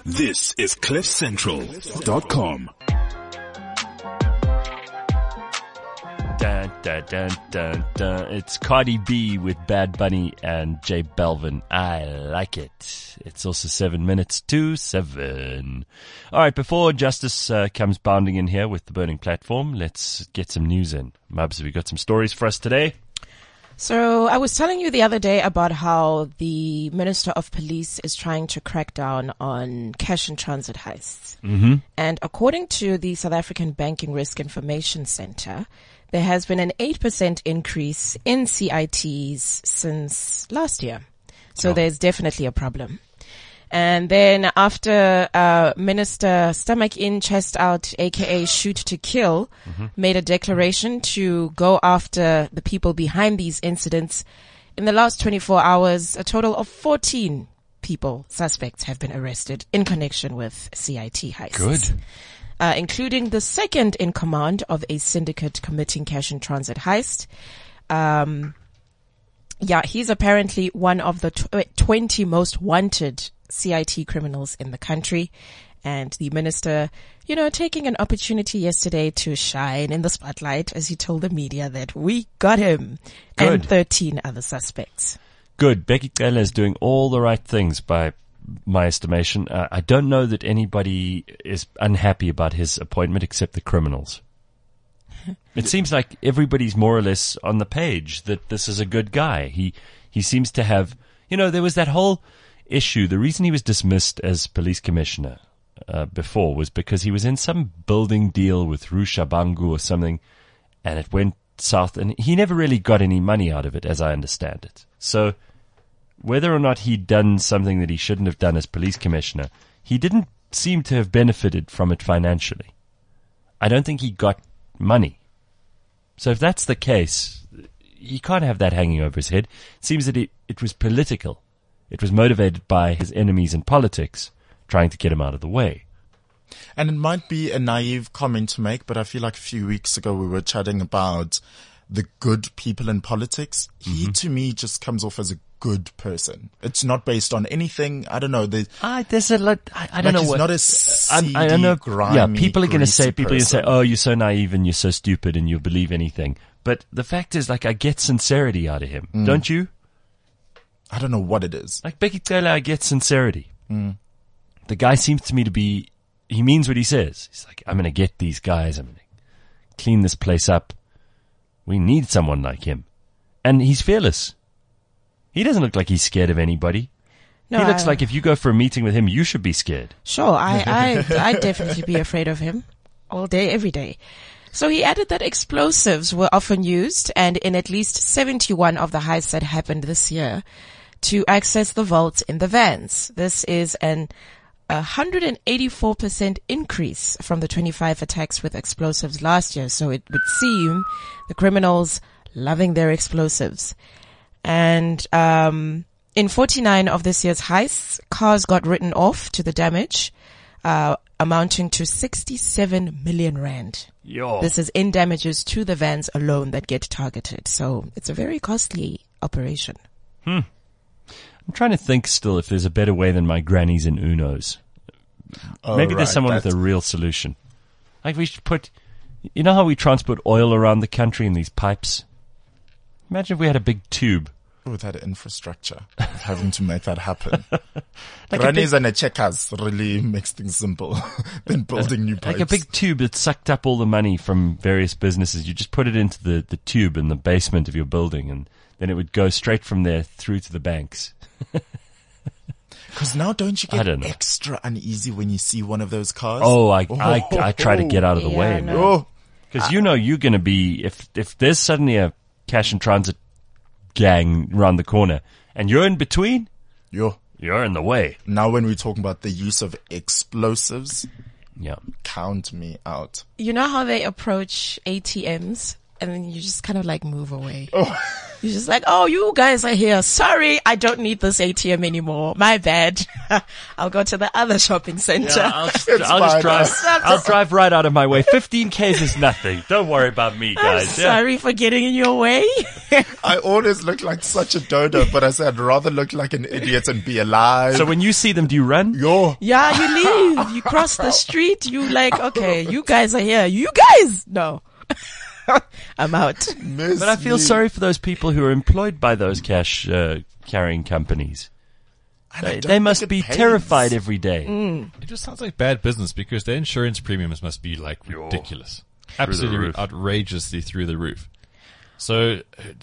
This is CliffCentral.com. Dun, dun, dun, dun, dun. It's Cardi B with Bad Bunny and J Balvin. I like it. It's also 7 minutes to 7. All right, before Justice comes bounding in here with the burning platform, let's get some news in. Mubs, have you got some stories for us today? So I was telling you the other day about how the Minister of Police is trying to crack down on cash in transit heists. Mm-hmm. And according to the South African Banking Risk Information Center, there has been an 8% increase in CITs since last year. So there's definitely a problem. And then after Minister Stomach In, Chest Out, aka Shoot to Kill, made a declaration to go after the people behind these incidents, in the last 24 hours, a total of 14 suspects have been arrested in connection with CIT heists. Good. Including the second in command of a syndicate committing cash in transit heist. He's apparently one of the 20 most wanted CIT criminals in the country. And the minister, taking an opportunity yesterday to shine in the spotlight as he told the media that we got him. Good. And 13 other suspects. Good. Becky Cele is doing all the right things by my estimation. I don't know that anybody is unhappy about his appointment except the criminals. It seems like everybody's more or less on the page that this is a good guy. He seems to have, there was that whole issue. The reason he was dismissed as police commissioner before was because he was in some building deal with Rushabangu or something, and it went south, and he never really got any money out of it, as I understand it. So whether or not he'd done something that he shouldn't have done as police commissioner, he didn't seem to have benefited from it financially. I don't think he got money. So if that's the case, he can't have that hanging over his head. It seems that it was political. It was motivated by his enemies in politics trying to get him out of the way. And it might be a naive comment to make, but I feel like a few weeks ago we were chatting about the good people in politics. He, to me, just comes off as a good person. It's not based on anything. I don't know. There's a lot. I don't know he's what. not a seedy, I know. grimy, Yeah, people are going to say, person. "Oh, you're so naive and you're so stupid and you'll believe anything." But the fact is, I get sincerity out of him, don't you? I don't know what it is. Like Becky Cele, I get sincerity. The guy seems to me to be. He means what he says. He's like, "I'm going to get these guys. I'm going to clean this place up. We need someone like him," and he's fearless. He doesn't look like he's scared of anybody. No, he looks like if you go for a meeting with him, you should be scared. Sure, I'd definitely be afraid of him all day, every day. So he added that explosives were often used, and in at least 71 of the heists that happened this year, to access the vaults in the vans. This is an 184% increase from the 25 attacks with explosives last year. So it would seem the criminals loving their explosives. And in 49 of this year's heists, cars got written off to the damage, amounting to 67 million rand. Yo. This is in damages to the vans alone that get targeted. So it's a very costly operation. I'm trying to think still if there's a better way than my grannies and Unos. Maybe there's someone with a real solution. Like we should put, how we transport oil around the country in these pipes? Imagine if we had a big tube. With that infrastructure, having to make that happen. Grannies and checkers really makes things simple than building new pipes. Like a big tube that sucked up all the money from various businesses. You just put it into the tube in the basement of your building, and then it would go straight from there through to the banks. Because now don't you get extra uneasy when you see one of those cars? Oh, I try to get out of the way. No. Because you're going to be, if there's suddenly a cash and transit gang around the corner and you're in between, you're in the way. Now when we're talking about the use of explosives, yeah, count me out. You know how they approach ATMs and then you just kind of like move away. You're just like, oh, you guys are here. Sorry, I don't need this ATM anymore. My bad. I'll go to the other shopping center. Yeah, I'll drive right out of my way. 15 Ks is nothing. Don't worry about me, guys. I'm sorry for getting in your way. I always look like such a dodo, but I said I'd rather look like an idiot and be alive. So when you see them, do you run? Yeah, you leave. You cross the street. You like, okay, you guys are here. You guys, no. I'm out. But I feel sorry for those people who are employed by those cash carrying companies. They must be terrified every day. It just sounds like bad business because their insurance premiums must be like ridiculous. Absolutely outrageously through the roof. So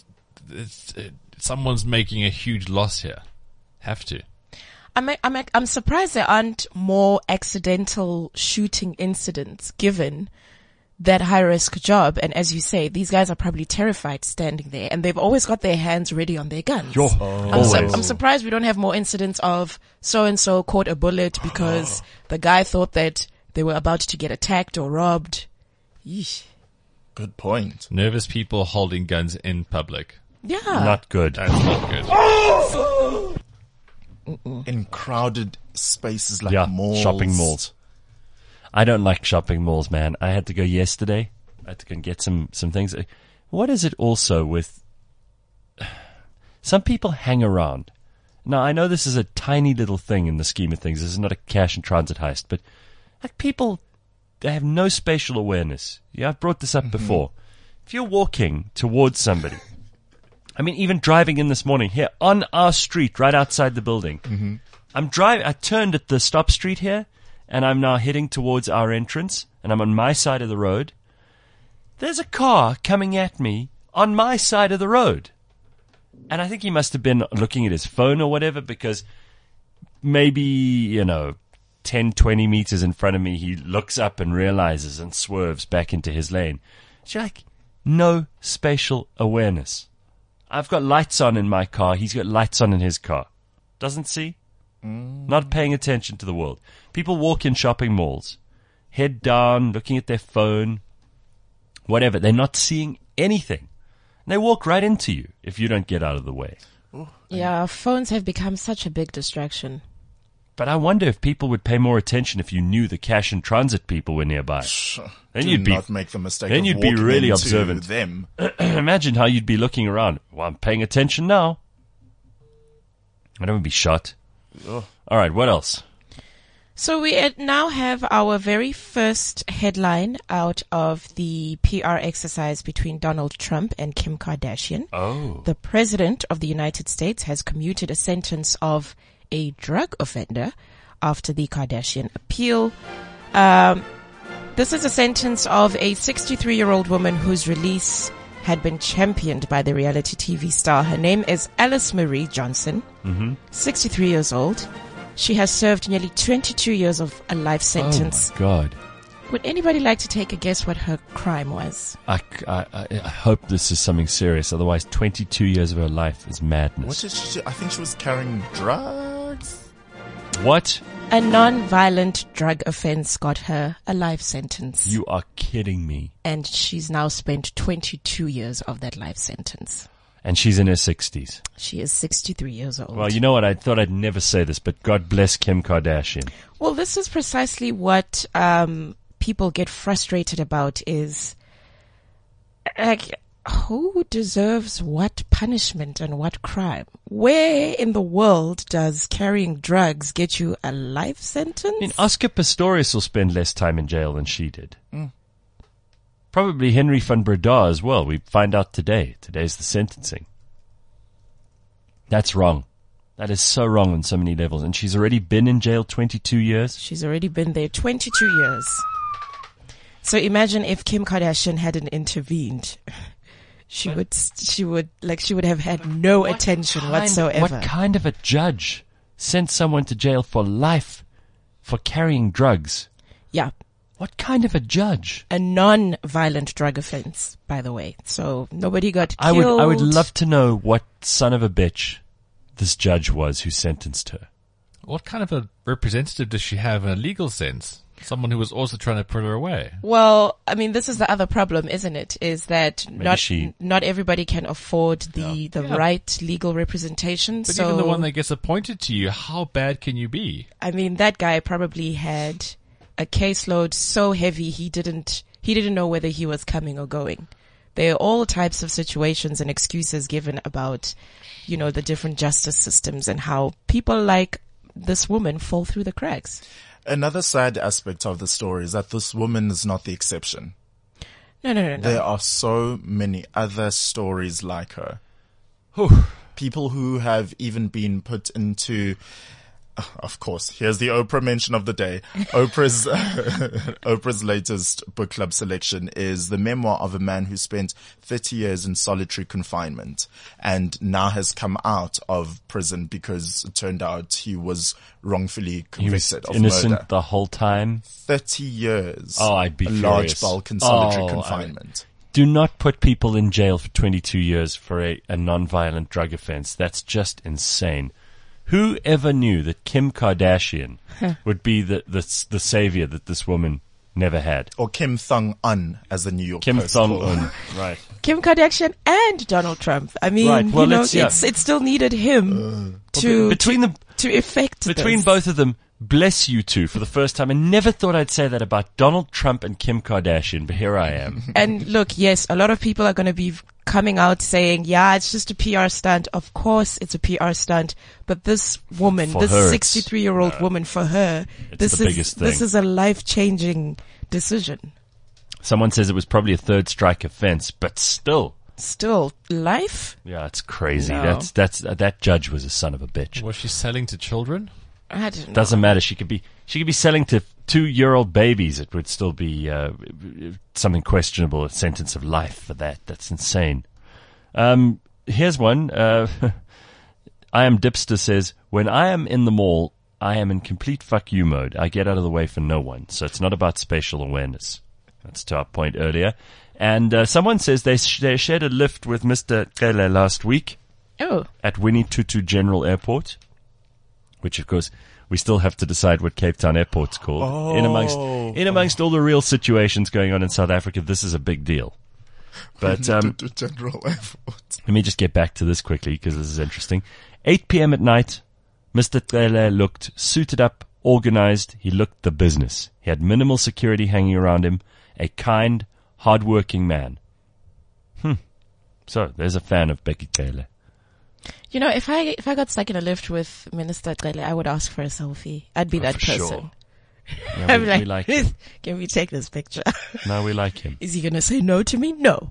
someone's making a huge loss here. Have to. I'm surprised there aren't more accidental shooting incidents given that high risk job. And as you say, these guys are probably terrified standing there, and they've always got their hands ready on their guns. I'm surprised we don't have more incidents of so-and-so caught a bullet because the guy thought that they were about to get attacked or robbed. Yeesh. Good point. Nervous people holding guns in public. Yeah. Not good. That's not good. In crowded spaces like malls. Shopping malls. I don't like shopping malls, man. I had to go yesterday. I had to go and get some things. What is it also with some people hang around? Now, I know this is a tiny little thing in the scheme of things. This is not a cash and transit heist, but like people, they have no spatial awareness. Yeah, I've brought this up before. If you're walking towards somebody, I mean, even driving in this morning here on our street, right outside the building, I turned at the stop street here, and I'm now heading towards our entrance, and I'm on my side of the road. There's a car coming at me on my side of the road. And I think he must have been looking at his phone or whatever, because maybe, 10, 20 meters in front of me, he looks up and realizes and swerves back into his lane. It's like, no spatial awareness. I've got lights on in my car. He's got lights on in his car. Doesn't see? Not paying attention to the world. People walk in shopping malls, head down, looking at their phone, whatever. They're not seeing anything. And they walk right into you if you don't get out of the way. Yeah, phones have become such a big distraction. But I wonder if people would pay more attention if you knew the cash and transit people were nearby. Then you'd not make the mistake. Then of you'd be walking really into observant. Them. Imagine how you'd be looking around. Well, I'm paying attention now. I don't be shot. All right, what else? So we now have our very first headline out of the PR exercise between Donald Trump and Kim Kardashian. Oh. The President of the United States has commuted a sentence of a drug offender after the Kardashian appeal. This is a sentence of a 63-year-old woman whose release had been championed by the reality TV star. Her name is Alice Marie Johnson, 63 years old. She has served nearly 22 years of a life sentence. Oh, my God. Would anybody like to take a guess what her crime was? I hope this is something serious. Otherwise, 22 years of her life is madness. What did she do? I think she was carrying drugs. What? A non-violent drug offense got her a life sentence. You are kidding me. And she's now spent 22 years of that life sentence. And she's in her 60s. She is 63 years old. Well, you know what? I thought I'd never say this, but God bless Kim Kardashian. Well, this is precisely what people get frustrated about is, like, who deserves what punishment and what crime? Where in the world does carrying drugs get you a life sentence? I mean, Oscar Pistorius will spend less time in jail than she did. Probably Henry van Breda as well. We find out today. Today's the sentencing. That's wrong. That is so wrong on so many levels. And she's already been in jail 22 years. She's already been there 22 years. So imagine if Kim Kardashian hadn't intervened. She would have had no attention whatsoever. What kind of a judge sent someone to jail for life for carrying drugs? Yeah. What kind of a judge? A non-violent drug offense, by the way. So nobody got killed. I would love to know what son of a bitch this judge was who sentenced her. What kind of a representative does she have in a legal sense? Someone who was also trying to put her away. Well, I mean, this is the other problem, isn't it? Is that Maybe not everybody can afford the right legal representation. But so even the one that gets appointed to you, how bad can you be? I mean, that guy probably had a caseload so heavy he didn't know whether he was coming or going. There are all types of situations and excuses given about, the different justice systems and how people like this woman fall through the cracks. Another sad aspect of the story is that this woman is not the exception. No. There are so many other stories like her. People who have even been put into, of course, here's the Oprah mention of the day. Oprah's latest book club selection is the memoir of a man who spent 30 years in solitary confinement and now has come out of prison because it turned out he was wrongfully convicted of innocent murder. the whole time. 30 years. Oh, I'd be a furious. large bulk in solitary confinement. Do not put people in jail for 22 years for a non-violent drug offense. That's just insane. Who ever knew that Kim Kardashian would be the savior that this woman never had? Or Kim Thong-un, as the New York Kim Post Thong-un, called. right. Kim Kardashian and Donald Trump. I mean, Right. Well, it still needed him to effect between this. both of them. Bless you two for the first time. I never thought I'd say that about Donald Trump and Kim Kardashian, but here I am. And look, yes, a lot of people are going to be coming out saying, yeah, it's just a PR stunt. Of course it's a PR stunt. But this woman, For this her, 63-year-old woman, for her, it's the biggest thing. This is a life-changing decision. Someone says it was probably a third strike offense, but still. Still, life? Yeah, it's crazy. No. That judge was a son of a bitch. Was she selling to children? I don't know. Doesn't matter. She could be selling to 2-year-old babies. It would still be something questionable. A sentence of life for that. That's insane. Here's one. I Am Dipster says, when I am in the mall, I am in complete fuck you mode. I get out of the way for no one. So it's not about spatial awareness. That's to our point earlier. And someone says they shared a lift with Mr. Kele last week at Winnie Tutu General Airport. Which, of course, we still have to decide what Cape Town Airport's called. In amongst all the real situations going on in South Africa, this is a big deal. But General Airport. Let me just get back to this quickly because this is interesting. 8 p.m. at night, Mr. Trele looked suited up, organized. He looked the business. He had minimal security hanging around him. A kind, hard-working man. So, there's a fan of Becky Trele. If I got stuck in a lift with Minister Trele, I would ask for a selfie. I'd be that for person. sure. Yeah, I'd be we like him. Can we take this picture? No, we like him. Is he going to say no to me? No.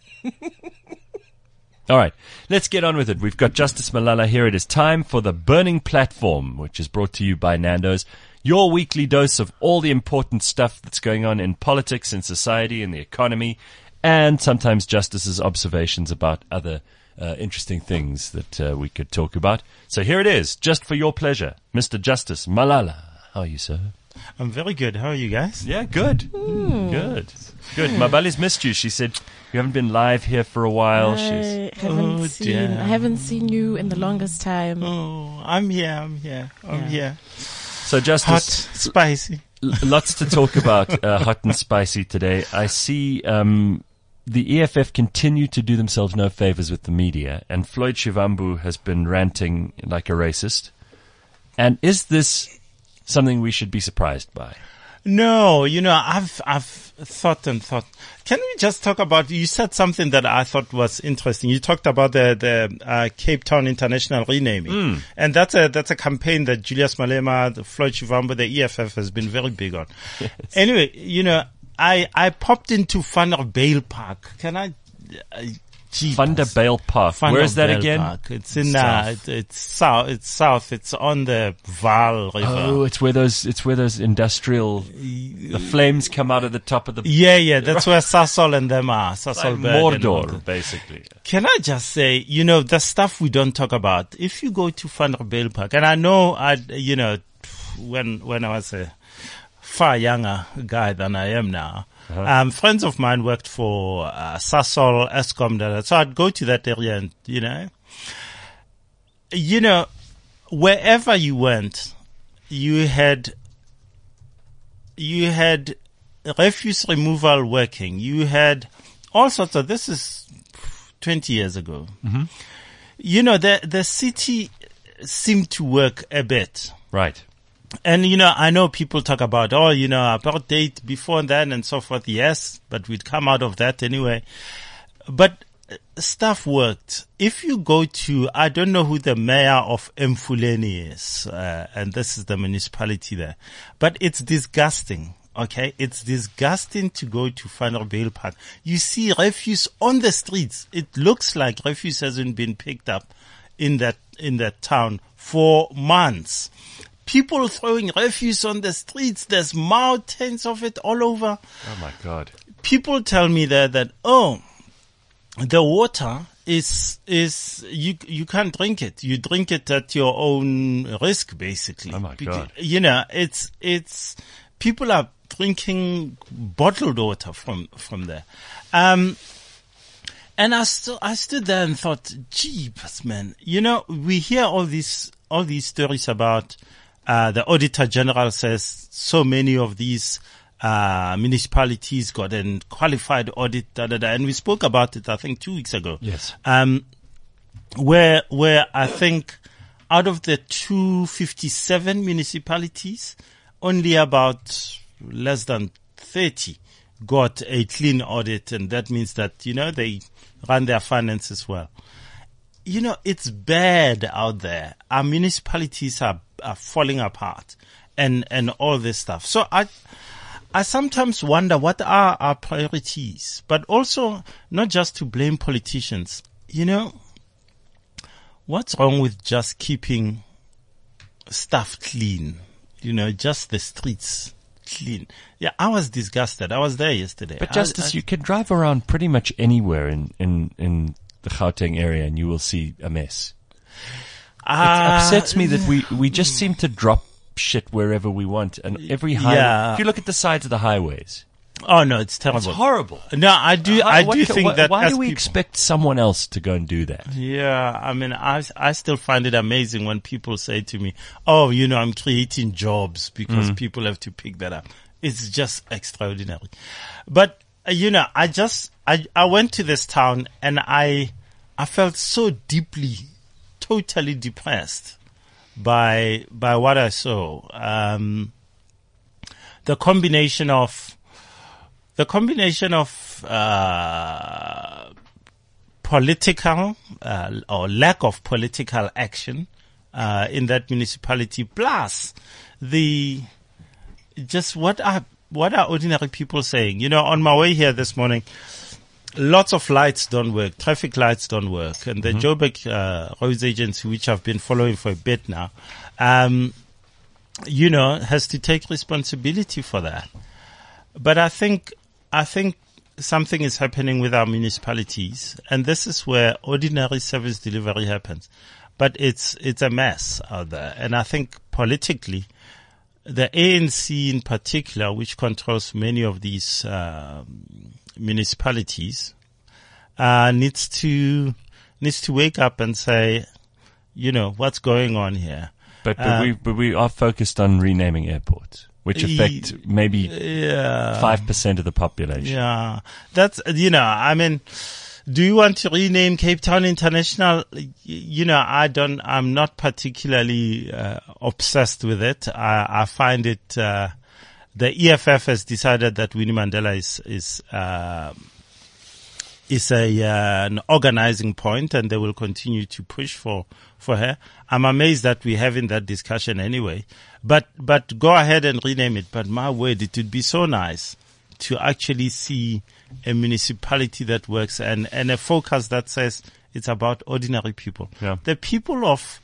All right, let's get on with it. We've got Justice Malala here. It is time for the Burning Platform, which is brought to you by Nando's. Your weekly dose of all the important stuff that's going on in politics, in society, in the economy, and sometimes Justice's observations about other interesting things that we could talk about. So here it is, just for your pleasure. Mr. Justice Malala. How are you, sir? I'm very good. How are you guys? Yeah, good. Good. Mabali's missed you. She said you haven't been live here for a while. I haven't seen you in the longest time. Oh, I'm here. I'm here. So Justice, hot, spicy. Lots to talk about, hot and spicy today. I see the EFF continue to do themselves no favors with the media, and Floyd Shivambu has been ranting like a racist. And is this something we should be surprised by? No, I've thought. Can we just talk about, you said something that I thought was interesting. You talked about the Cape Town International renaming. And that's a campaign that Julius Malema, the Floyd Shivambu, the EFF has been very big on. Yes. Anyway, I popped into Vanderbijl Park. Can I? Vanderbijl Park. Where is that again? Park. It's in it's south. It's on the Vaal River. Oh, it's where those industrial the flames come out of the top of the. Yeah. That's where Sasol and them are. Sasol like Mordor, basically. Can I just say, the stuff we don't talk about. If you go to Vanderbijl Park, and I know, when I was a far younger guy than I am now. Friends of mine worked for Sasol, Eskom, so I'd go to that area and, wherever you went, you had you had refuse removal working. You had all sorts of, this is 20 years ago. You know, the city seemed to work a bit. Right. And, you know, I know people talk about, apartheid before then and so forth. Yes, but we'd come out of that anyway. But stuff worked. If you go to, I don't know who the mayor of Mfuleni is, and this is the municipality there, but it's disgusting. Okay. It's disgusting to go to Vanderbijl Park. You see refuse on the streets. It looks like refuse hasn't been picked up in that town for months. People throwing refuse on the streets. There's mountains of it all over. Oh my God. People tell me there that, the water is you can't drink it. You drink it at your own risk, basically. Oh my God. You know, it's people are drinking bottled water from there. And I stood there and thought, jeepers, man. You know, we hear all these stories about, the Auditor General says so many of these, municipalities got a qualified audit, and we spoke about it, I think 2 weeks ago. Yes. Where I think out of the 257 municipalities, only about less than 30 got a clean audit, and that means that, you know, they run their finances well. You know, it's bad out there. Our municipalities are falling apart and all this stuff. So I sometimes wonder what are our priorities, but also not just to blame politicians. You know, what's wrong with just keeping stuff clean? You know, just the streets clean. Yeah, I was disgusted. I was there yesterday. But Justice, you can drive around pretty much anywhere in the Gauteng area and you will see a mess. It upsets me that we just seem to drop shit wherever we want, and every highway. Yeah. If you look at the sides of the highways. Oh no, it's terrible. It's horrible. No, I do think that. Why do we expect someone else to go and do that? Yeah, I mean, I still find it amazing when people say to me, "Oh, you know, I'm creating jobs because people have to pick that up." It's just extraordinary. But you know, I went to this town and I felt so deeply, totally depressed by what I saw. The combination of political or lack of political action in that municipality, plus what are ordinary people saying? You know, on my way here this morning, lots of lights don't work, traffic lights don't work, and the Joburg Roads Agency, which I've been following for a bit now, you know, has to take responsibility for that. But I think something is happening with our municipalities, and this is where ordinary service delivery happens. But it's a mess out there, and I think politically, the ANC in particular, which controls many of these municipalities, needs to wake up and say, you know, what's going on here. But we are focused on renaming airports, which affect maybe 5% of the population. Yeah, that's, you know, I mean, do you want to rename Cape Town International? You know, I'm not particularly obsessed with it. I find it, the EFF has decided that Winnie Mandela is an organizing point, and they will continue to push for her. I'm amazed that we're having that discussion anyway. But go ahead and rename it. But my word, it would be so nice to actually see a municipality that works and a focus that says it's about ordinary people. Yeah. The people of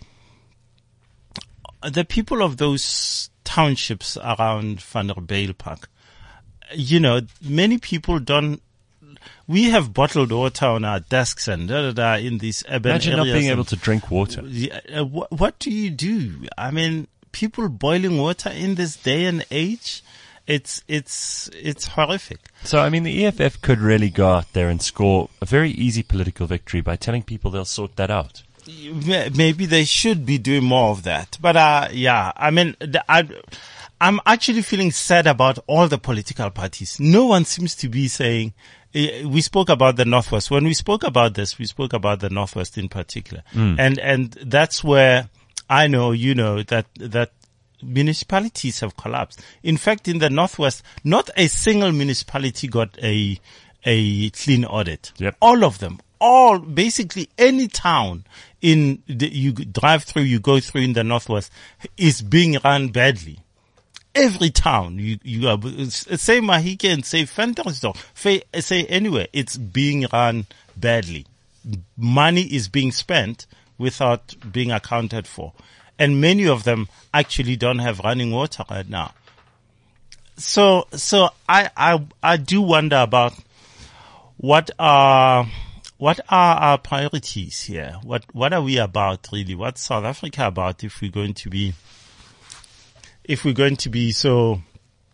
those townships around Vanderbijl Park, you know, many people don't. We have bottled water on our desks and in these urban areas. Imagine not being able to drink water. What do you do? I mean, people boiling water in this day and age, it's horrific. So, I mean, the EFF could really go out there and score a very easy political victory by telling people they'll sort that out. Maybe they should be doing more of that. But, yeah, I mean, I'm actually feeling sad about all the political parties. No one seems to be saying, we spoke about the Northwest. When we spoke about this, we spoke about the Northwest in particular. And that's where I know, that municipalities have collapsed. In fact, in the Northwest, not a single municipality got a clean audit. Yep. All of them. Basically any town you drive through, you go through in the Northwest is being run badly. Every town, say Mahikeng, say Ventersdorp, say anywhere, it's being run badly. Money is being spent without being accounted for. And many of them actually don't have running water right now. So I do wonder about what are our priorities here? What are we about really? What's South Africa about if we're going to be so,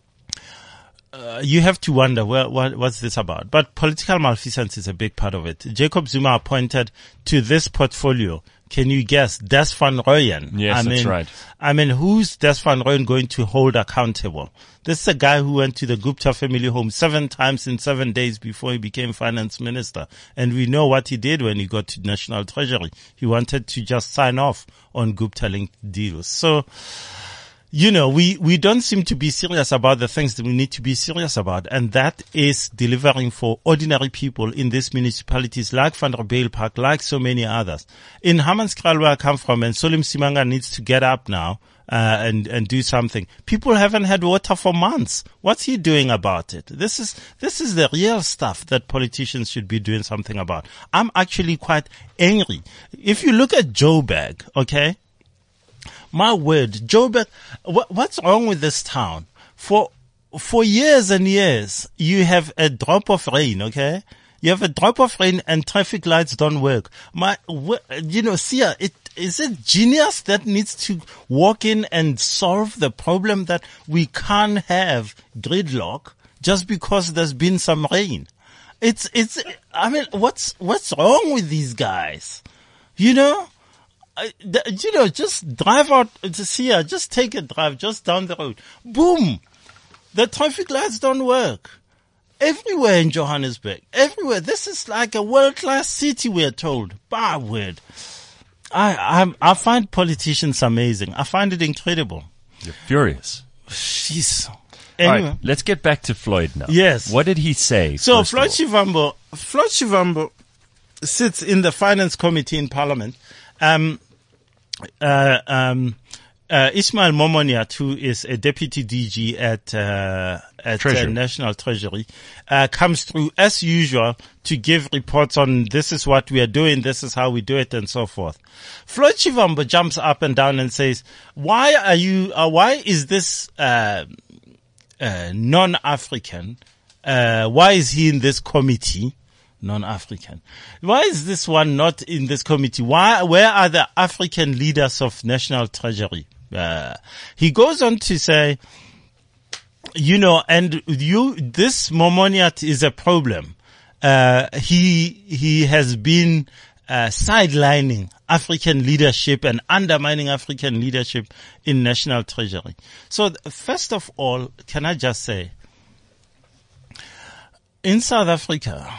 you have to wonder, what's this about? But political malfeasance is a big part of it. Jacob Zuma appointed to this portfolio. Can you guess? Des van Rooyen. Yes, that's right. I mean, who's Des van Rooyen going to hold accountable? This is a guy who went to the Gupta family home 7 times in 7 days before he became finance minister. And we know what he did when he got to National Treasury. He wanted to just sign off on Gupta-linked deals. So, we don't seem to be serious about the things that we need to be serious about. And that is delivering for ordinary people in these municipalities like Vanderbijlpark, like so many others. In Hammanskraal, where I come from, and Solim Simanga needs to get up now, and do something. People haven't had water for months. What's he doing about it? This is the real stuff that politicians should be doing something about. I'm actually quite angry. If you look at Joburg, okay? My word, Joburg, what's wrong with this town? For years and years, you have a drop of rain, okay? You have a drop of rain and traffic lights don't work. Sia, is it genius that needs to walk in and solve the problem that we can't have gridlock just because there's been some rain? What's wrong with these guys? Just drive out to Sia, just take a drive just down the road. Boom! The traffic lights don't work. Everywhere in Johannesburg. Everywhere. This is like a world-class city, we're told. Bah, word. I find politicians amazing. I find it incredible. You're furious. Jeez. Anyway. All right, let's get back to Floyd now. Yes. What did he say? So Floyd Shivambu sits in the finance committee in Parliament. Ismail Momoniat, who is a deputy DG at National Treasury, comes through as usual to give reports on this is what we are doing, this is how we do it, and so forth. Floyd Shivambu jumps up and down and says, why is this non-African? Why is he in this committee? Non-African. Why is this one not in this committee? Where are the African leaders of National Treasury? He goes on to say, this Momoniat is a problem. He has been, sidelining African leadership and undermining African leadership in National Treasury. So first of all, can I just say, in South Africa,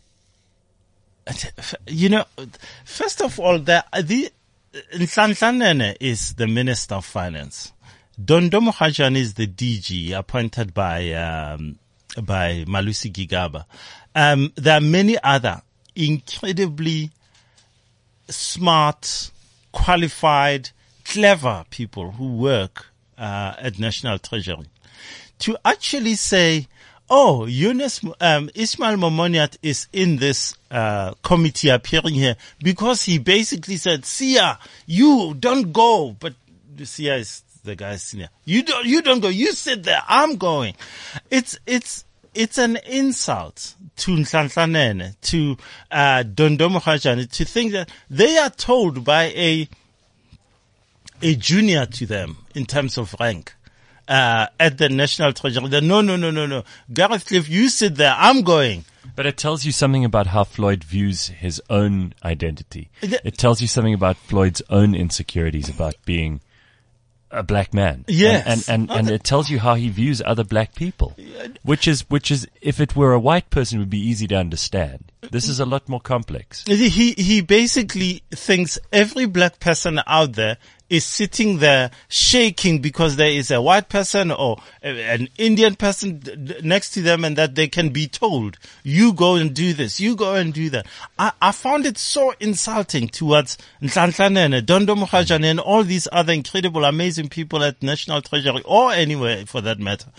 first of all, Nhlanhla Nene is the Minister of Finance. Dondo Mohajane is the DG appointed by Malusi Gigaba. There are many other incredibly smart, qualified, clever people who work at National Treasury. To actually say, Ismail Momoniat is in this committee appearing here because he basically said, Sia, you don't go. But Sia is the guy's senior. You don't go. You sit there. I'm going. It's an insult to Nhlanhla Nene, to Dondo Mohajane, to think that they are told by a junior to them in terms of rank. At the National Treasury, no. Gareth Cliff, you sit there, I'm going. But it tells you something about how Floyd views his own identity. It tells you something about Floyd's own insecurities about being a black man. Yes. And it tells you how he views other black people. Which is, if it were a white person, it would be easy to understand. This is a lot more complex. He basically thinks every black person out there is sitting there shaking because there is a white person or an Indian person next to them, and that they can be told, you go and do this, you go and do that. I found it so insulting towards Nhlanhla, Dondo Mokgajane, and all these other incredible, amazing people at National Treasury, or anywhere for that matter.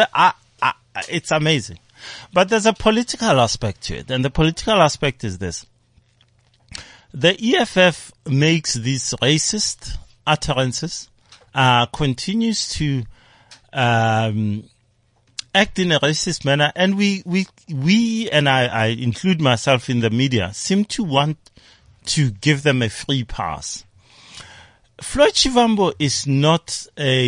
It's amazing. But there's a political aspect to it, and the political aspect is this. The EFF makes these racist utterances, continues to act in a racist manner, and we and I include myself in the media, seem to want to give them a free pass. Floyd Shivambu is not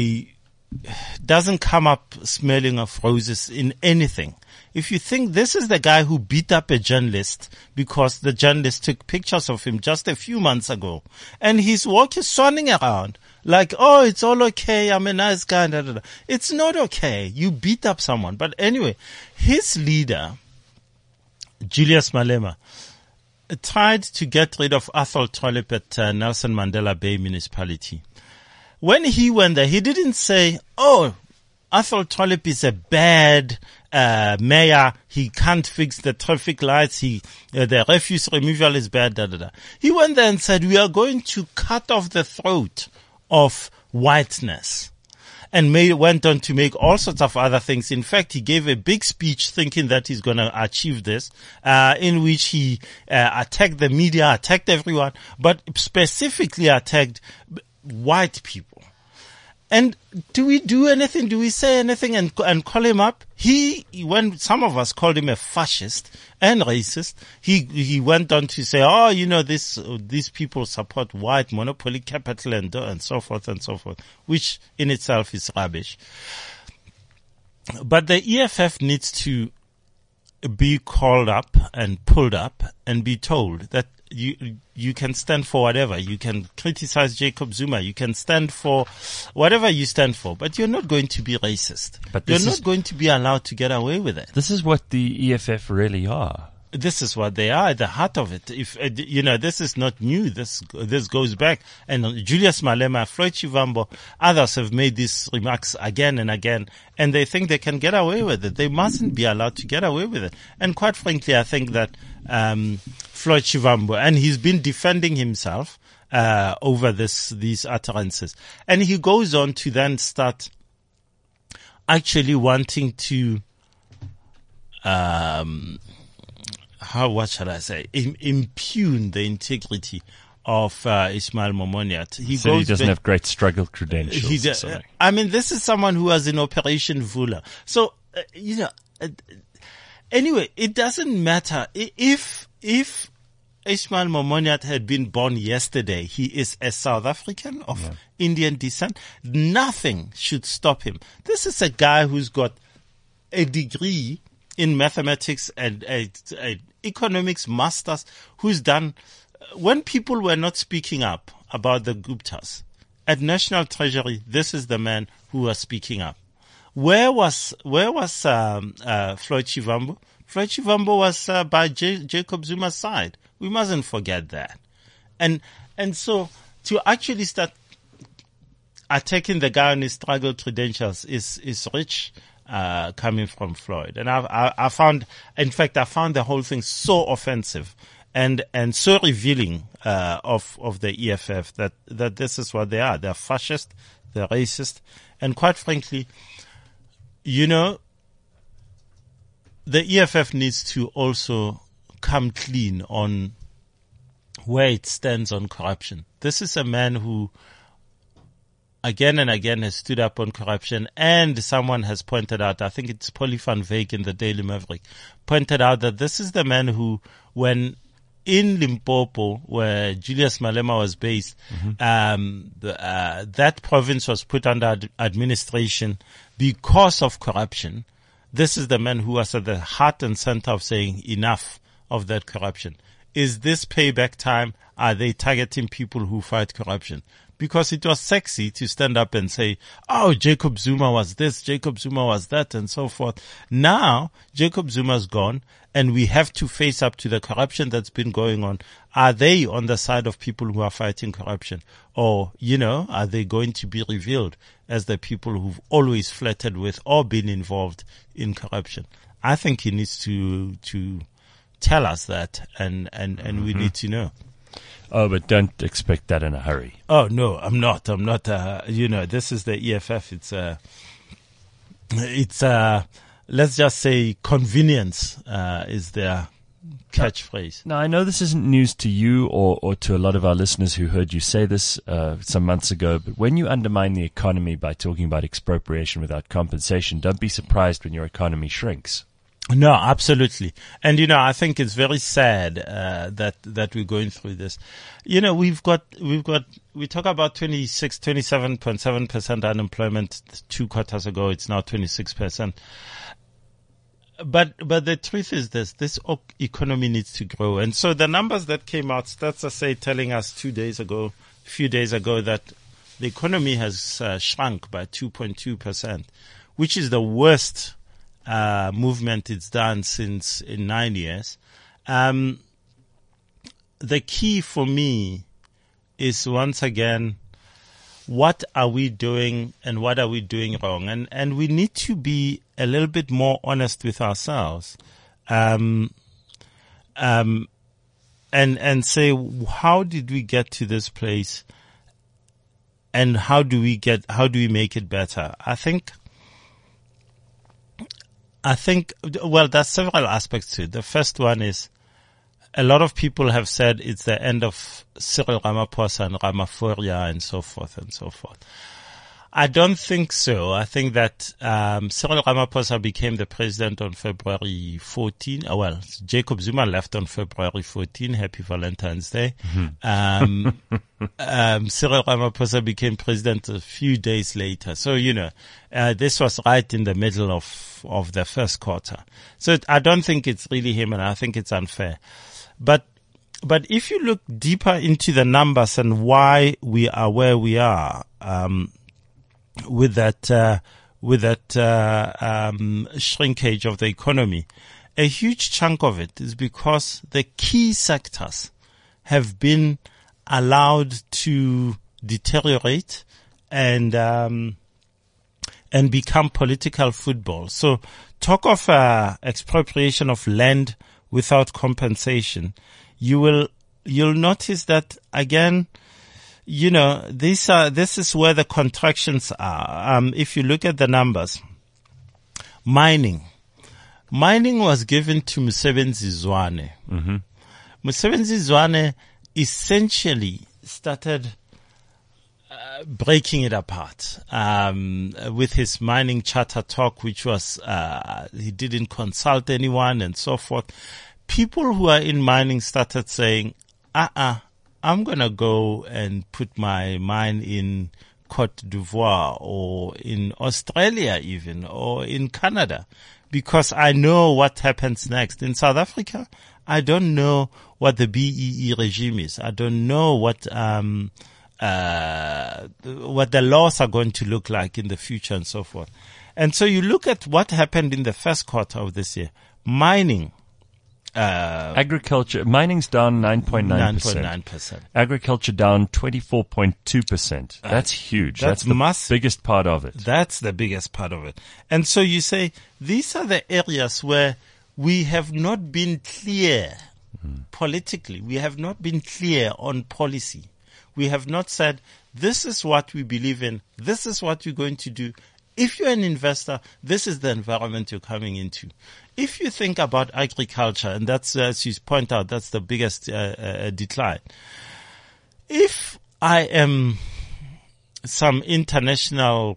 doesn't come up smelling of roses in anything. If you think this is the guy who beat up a journalist because the journalist took pictures of him just a few months ago, and he's swanning around like, oh, it's all okay, I'm a nice guy. Da, da, da. It's not okay. You beat up someone. But anyway, his leader, Julius Malema, tried to get rid of Athol Trollip at Nelson Mandela Bay Municipality. When he went there, he didn't say, oh, Athol Trollip is a bad mayor, he can't fix the traffic lights, the refuse removal is bad, da da da. He went there and said, we are going to cut off the throat of whiteness. And went on to make all sorts of other things. In fact, he gave a big speech thinking that he's going to achieve this, in which he attacked the media, attacked everyone, but specifically attacked white people. And do we do anything? Do we say anything and call him up? When some of us called him a fascist and racist, he went on to say, oh, you know, these people support white monopoly capital and so forth, which in itself is rubbish. But the EFF needs to be called up and pulled up and be told that you can stand for whatever. You can criticize Jacob Zuma. You can stand for whatever you stand for, but you're not going to be racist. But you're not going to be allowed to get away with it. This is what the EFF really are. This is what they are at the heart of it. If this is not new. This goes back. And Julius Malema, Floyd Shivambu, others have made these remarks again and again, and they think they can get away with it. They mustn't be allowed to get away with it. And quite frankly, I think that Floyd Shivambu, and he's been defending himself over these utterances, and he goes on to then start actually wanting to what shall I say, impugn the integrity of Ismail Momoniat. He doesn't have great struggle credentials. I mean, this is someone who was in Operation Vula. So, anyway, it doesn't matter. If Ismail Momoniat had been born yesterday, he is a South African of Indian descent. Nothing should stop him. This is a guy who's got a degree in mathematics and a economics masters, who's done, when people were not speaking up about the Guptas at National Treasury, this is the man who was speaking up. Where was Floyd Shivambu? Floyd Shivambu was by Jacob Zuma's side. We mustn't forget that. And so to actually start attacking the guy on his struggle credentials is rich. Coming from Floyd. And I found the whole thing so offensive and so revealing, of the EFF that this is what they are. They're fascist, they're racist, and quite frankly, the EFF needs to also come clean on where it stands on corruption. This is a man who again and again has stood up on corruption, and someone has pointed out, I think it's Polly van Wyk in the Daily Maverick, pointed out that this is the man who, when in Limpopo, where Julius Malema was based, that province was put under administration because of corruption. This is the man who was at the heart and center of saying enough of that corruption. Is this payback time? Are they targeting people who fight corruption? because it was sexy to stand up and say, oh, Jacob Zuma was this, Jacob Zuma was that, and so forth. Now, Jacob Zuma's gone, and we have to face up to the corruption that's been going on. Are they on the side of people who are fighting corruption? Or, are they going to be revealed as the people who've always flirted with or been involved in corruption? I think he needs to tell us that, and we need to know. Oh, but don't expect that in a hurry. Oh, no, I'm not. This is the EFF. It's let's just say convenience, is their catchphrase. Now, I know this isn't news to you or to a lot of our listeners who heard you say this, some months ago, but when you undermine the economy by talking about expropriation without compensation, don't be surprised when your economy shrinks. No, absolutely. And, I think it's very sad, that we're going through this. We talk about 27.7% unemployment 2 quarters ago. It's now 26%. But the truth is this economy needs to grow. And so the numbers that came out, Stats SA telling us a few days ago, that the economy has shrunk by 2.2%, which is the worst movement it's done since in 9 years. The key for me is, once again, what are we doing and what are we doing wrong? And we need to be a little bit more honest with ourselves, and say, how did we get to this place, and how do we make it better? I think, well, there's several aspects to it. The first one is, a lot of people have said it's the end of Cyril Ramaphosa and Ramaphoria and so forth and so forth. I don't think so. I think that Cyril Ramaphosa became the president on February 14. Jacob Zuma left on February 14. Happy Valentine's Day. Cyril Ramaphosa became president a few days later. So, this was right in the middle of the first quarter. So I don't think it's really him, and I think it's unfair. But if you look deeper into the numbers and why we are where we are, with that shrinkage of the economy, a huge chunk of it is because the key sectors have been allowed to deteriorate and become political football. So talk of expropriation of land without compensation. You'll notice that again. This is where the contractions are. If you look at the numbers, mining was given to Msebenzi Zwane. Mm-hmm. Msebenzi Zwane essentially started breaking it apart with his mining charter talk, which was he didn't consult anyone and so forth. People who are in mining started saying, I'm going to go and put my mine in Cote d'Ivoire or in Australia even, or in Canada, because I know what happens next. In South Africa, I don't know what the BEE regime is. I don't know what the laws are going to look like in the future and so forth. And so you look at what happened in the first quarter of this year. Mining, agriculture, mining's down 9.9%. 9.9%. Agriculture down 24.2%. That's huge. That's the massive. Biggest part of it. That's the biggest part of it. And so you say, these are the areas where we have not been clear politically. We have not been clear on policy. We have not said, this is what we believe in. This is what we're going to do. If you're an investor, this is the environment you're coming into. If you think about agriculture, and that's, as you point out, that's the biggest decline. If I am some international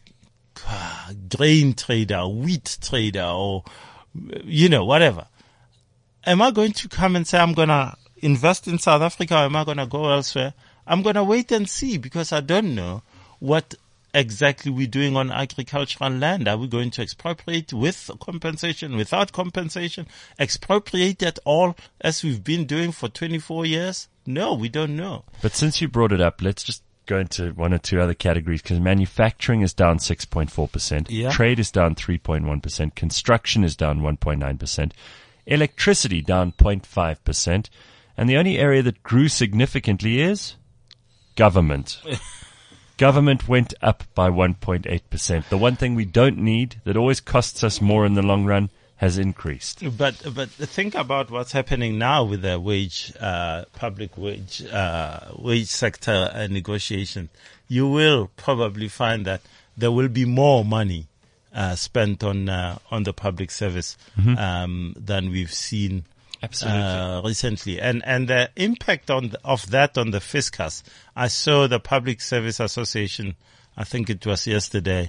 grain trader, wheat trader, or, whatever, am I going to come and say I'm going to invest in South Africa, or am I going to go elsewhere? I'm going to wait and see, because I don't know what exactly we're doing on agricultural land. Are we going to expropriate with compensation, without compensation, expropriate at all, as we've been doing for 24 years? No, we don't know. But since you brought it up, let's just go into one or two other categories because manufacturing is down 6.4%. Yeah. Trade is down 3.1%. Construction is down 1.9%. Electricity down 0.5%. And the only area that grew significantly is government. Government went up by 1.8%. The one thing we don't need that always costs us more in the long run has increased. But think about what's happening now with the public wage sector negotiation. You will probably find that there will be more money spent on the public service than we've seen recently, and the impact of that on the fiscus. I saw the Public Service Association, I think it was yesterday,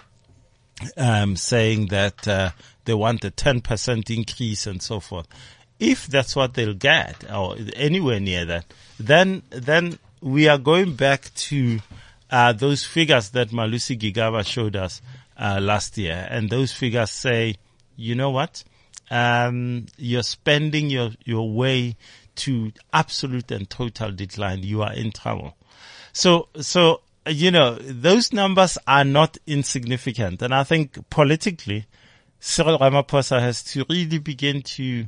saying that they want a 10% increase and so forth. If that's what they'll get, or anywhere near that, then we are going back to those figures that Malusi Gigaba showed us last year, and those figures say, you know what? You're spending your way to absolute and total decline. You are in trouble. So, those numbers are not insignificant. And I think politically, Cyril Ramaphosa has to really begin to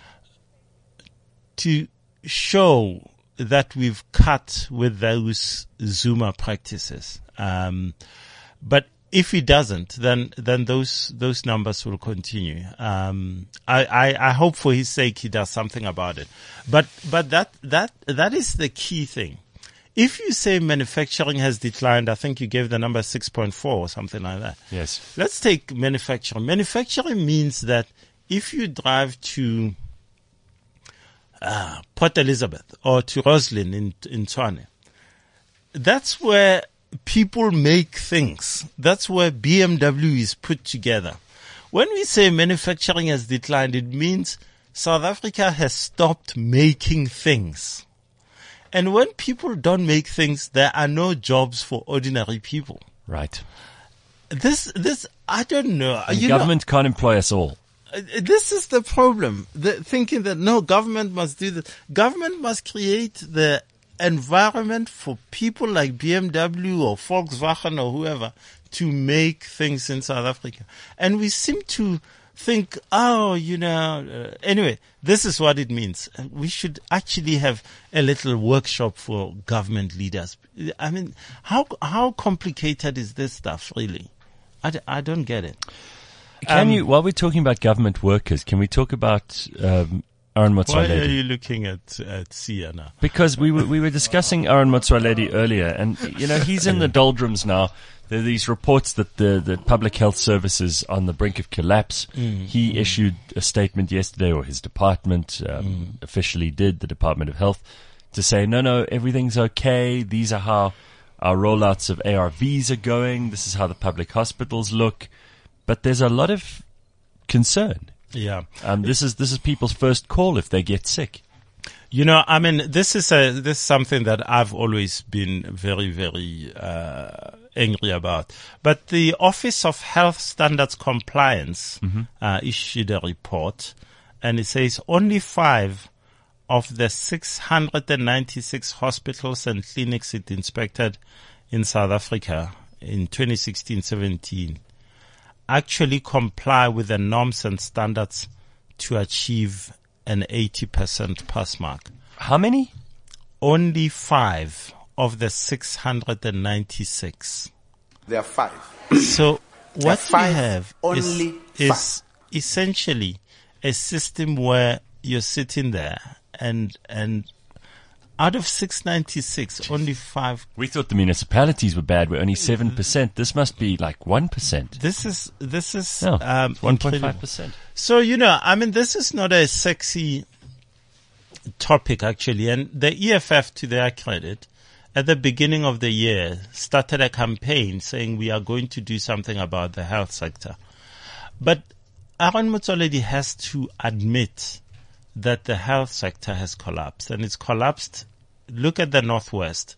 show that we've cut with those Zuma practices. But if he doesn't, then those numbers will continue. I hope for his sake he does something about it. But that is the key thing. If you say manufacturing has declined, I think you gave the number 6.4 or something like that. Yes. Let's take manufacturing. Manufacturing means that if you drive to Port Elizabeth or to Roslyn in Tshwane, that's where people make things. That's where BMW is put together. When we say manufacturing has declined, it means South Africa has stopped making things. And when people don't make things, there are no jobs for ordinary people. Right. This, I don't know. And government can't employ us all. This is the problem. Thinking that no, government must do this. Government must create the environment for people like BMW or Volkswagen or whoever to make things in South Africa. And we seem to think, anyway, this is what it means. We should actually have a little workshop for government leaders. I mean, how complicated is this stuff really? I don't get it. While we're talking about government workers, can we talk about Aaron Motsoaledi? Why are you looking at Sia now? Because we were discussing Aaron Motsoaledi earlier, and he's in the doldrums now. There are these reports that the public health service is on the brink of collapse. He issued a statement yesterday, or his department officially did, the Department of Health, to say, no, everything's okay. These are how our rollouts of ARVs are going. This is how the public hospitals look. But there's a lot of concern. Yeah. This is people's first call if they get sick. This is something that I've always been very, very angry about. But the Office of Health Standards Compliance issued a report, and it says only 5 of the 696 hospitals and clinics it inspected in South Africa in 2016-17 actually comply with the norms and standards to achieve an 80% pass mark. How many? Only 5 of the 696. There are 5. So what we have only is essentially a system where you're sitting there and out of 696, only 5. We thought the municipalities were bad. We're only 7%. This must be like 1%. This is 1.5%. So, this is not a sexy topic actually. And the EFF, to their credit, at the beginning of the year, started a campaign saying we are going to do something about the health sector. But Aaron Motsoaledi has to admit that the health sector has collapsed, and it's collapsed. Look at the Northwest.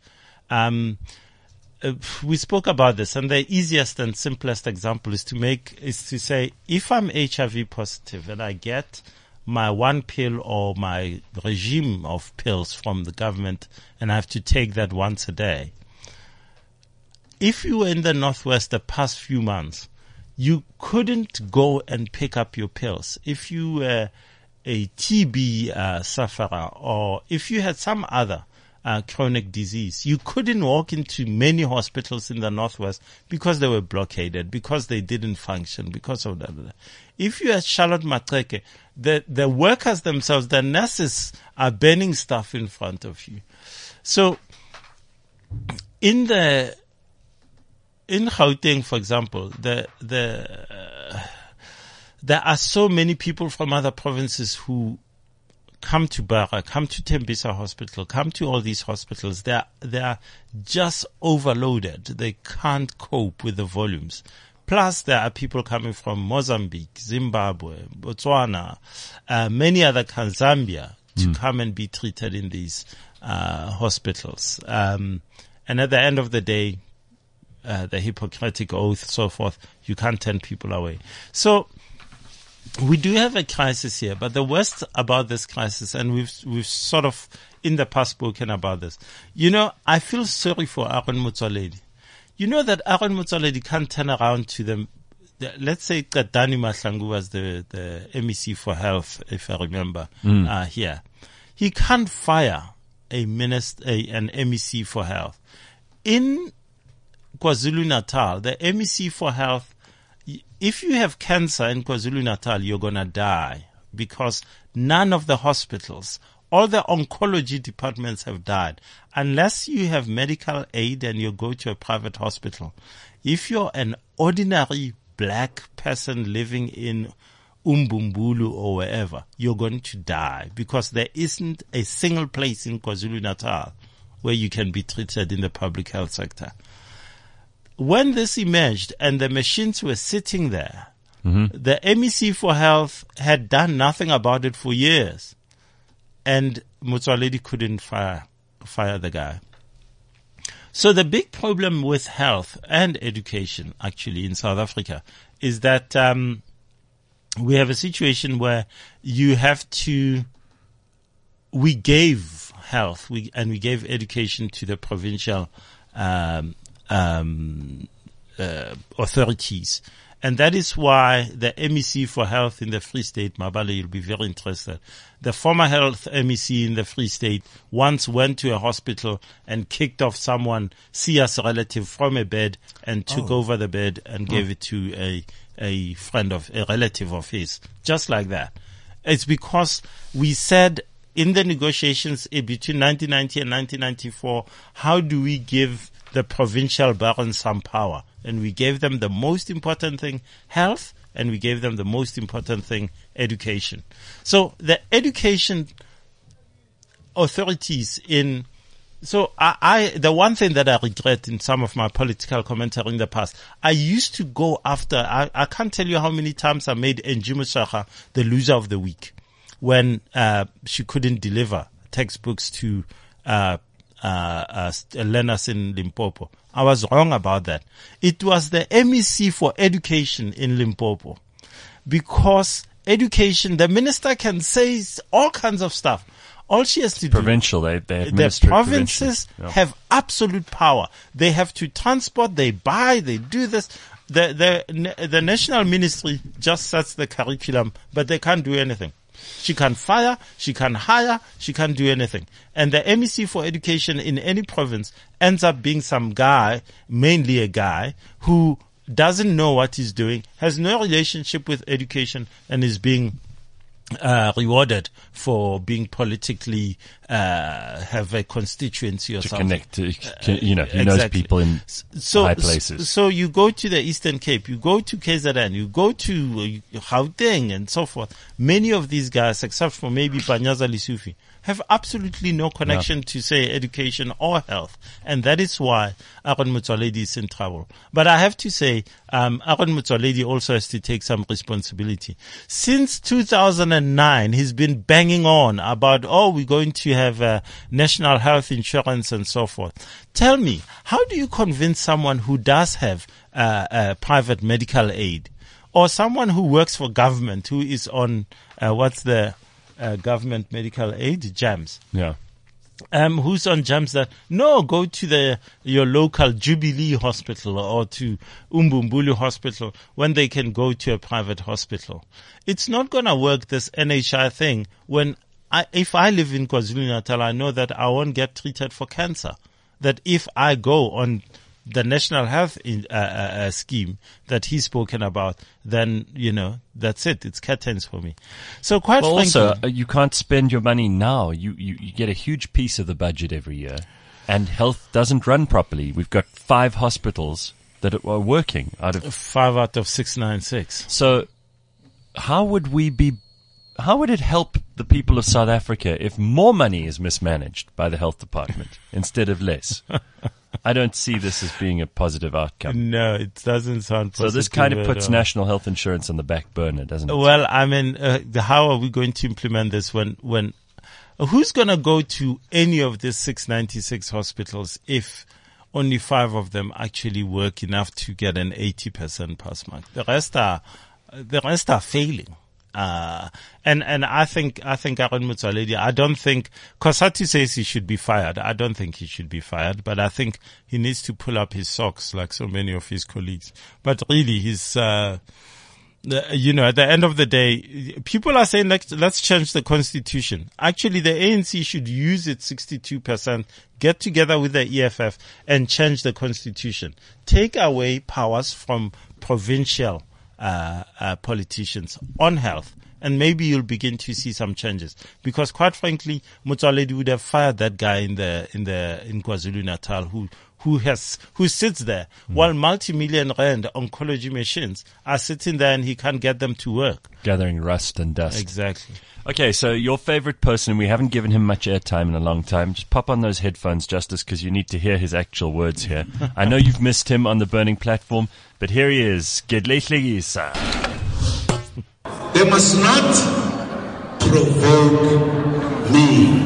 We spoke about this, and the easiest and simplest example is to say, if I'm HIV positive and I get my one pill or my regime of pills from the government, and I have to take that once a day, if you were in the Northwest the past few months, you couldn't go and pick up your pills. If you were a TB sufferer, or if you had some other chronic disease, you couldn't walk into many hospitals in the Northwest because they were blockaded, because they didn't function, because of that. If you had Charlotte Maxeke, the workers themselves, the nurses are burning stuff in front of you. So in Gauteng, for example, there are so many people from other provinces who come to Bara, come to Tembisa Hospital, come to all these hospitals. They are just overloaded. They can't cope with the volumes. Plus, there are people coming from Mozambique, Zimbabwe, Botswana, many other countries, Zambia, to come and be treated in these hospitals. And at the end of the day, the Hippocratic Oath, so forth, you can't turn people away. So we do have a crisis here, but the worst about this crisis, and we've sort of in the past spoken about this. I feel sorry for Aaron Motsoaledi. You know that Aaron Motsoaledi can't turn around to them. Let's say Qadani Mahlangu was the MEC for Health, if I remember, here. He can't fire an MEC for Health. In KwaZulu-Natal, the MEC for Health, if you have cancer in KwaZulu-Natal, you're going to die because none of the hospitals, all the oncology departments have died. Unless you have medical aid and you go to a private hospital. If you're an ordinary black person living in Umbumbulu or wherever, you're going to die because there isn't a single place in KwaZulu-Natal where you can be treated in the public health sector. When this emerged and the machines were sitting there, the MEC for Health had done nothing about it for years. And Motsoaledi couldn't fire the guy. So the big problem with health and education, actually, in South Africa is that we have a situation where we gave health and we gave education to the provincial authorities. And that is why the MEC for Health in the Free State, Mabale, you'll be very interested. The former health MEC in the Free State once went to a hospital and kicked off someone, CS relative, from a bed and took over the bed and gave it to a relative of his. Just like that. It's because we said in the negotiations between 1990 and 1994, how do we give the provincial barons some power? And we gave them the most important thing, health, and we gave them the most important thing, education. So the education authorities the one thing that I regret in some of my political commentary in the past, I used to go after, I can't tell you how many times I made Njimu Shaka the loser of the week when she couldn't deliver textbooks to learners in Limpopo. I was wrong about that. It was the MEC for Education in Limpopo. Because education, the minister can say all kinds of stuff. All she has to provincial, do. they administer the provinces have absolute power. They have to transport, they buy, they do this. The national ministry just sets the curriculum, but they can't do anything. She can fire, she can hire, she can't do anything. And the MEC for Education in any province ends up being some guy, mainly a guy, who doesn't know what he's doing, has no relationship with education, and is being rewarded for being politically have a constituency or something. To connect to, he knows people in high places. So you go to the Eastern Cape, you go to KZN, you go to Gauteng and so forth. Many of these guys, except for maybe Panyaza Lesufi, have absolutely no connection to, say, education or health. And that is why Aaron Motsoaledi is in trouble. But I have to say, Aaron Motsoaledi also has to take some responsibility. Since 2009, he's been banging on about, we're going to have national health insurance and so forth. Tell me, how do you convince someone who does have private medical aid, or someone who works for government, who is on, government medical aid, JAMS. Yeah. who's on jumps that, no, go to your local Jubilee hospital or to Umbumbulu hospital when they can go to a private hospital. It's not going to work, this NHI thing, when if I live in KwaZulu-Natal, I know that I won't get treated for cancer. That if I go on the national health scheme that he's spoken about, then, that's it. It's curtains for me. So quite frankly. Also, you can't spend your money now. You get a huge piece of the budget every year, and health doesn't run properly. We've got 5 hospitals that are working out of 5 out of 696. So how would it help the people of South Africa if more money is mismanaged by the health department instead of less? I don't see this as being a positive outcome. No, it doesn't sound positive. So this kind of puts national health insurance on the back burner, doesn't it? Well, I mean, how are we going to implement this when who's going to go to any of these 696 hospitals if only 5 of them actually work enough to get an 80% pass mark? The rest are failing. And I think Aaron Motsoaledi, I don't think, Kosatu says he should be fired. I don't think he should be fired, but I think he needs to pull up his socks like so many of his colleagues. But really, he's, at the end of the day, people are saying, let's change the constitution. Actually, the ANC should use its 62%, get together with the EFF and change the constitution. Take away powers from provincial politicians on health, and maybe you'll begin to see some changes. Because quite frankly, Motsoaledi would have fired that guy in KwaZulu-Natal who sits there while multi-million rand oncology machines are sitting there and he can't get them to work. Gathering rust and dust. Exactly. Okay, so your favorite person, we haven't given him much airtime in a long time. Just pop on those headphones, Justice, because you need to hear his actual words here. I know you've missed him on the Burning Platform, but here he is. Gedlehlekisa. They must not provoke me.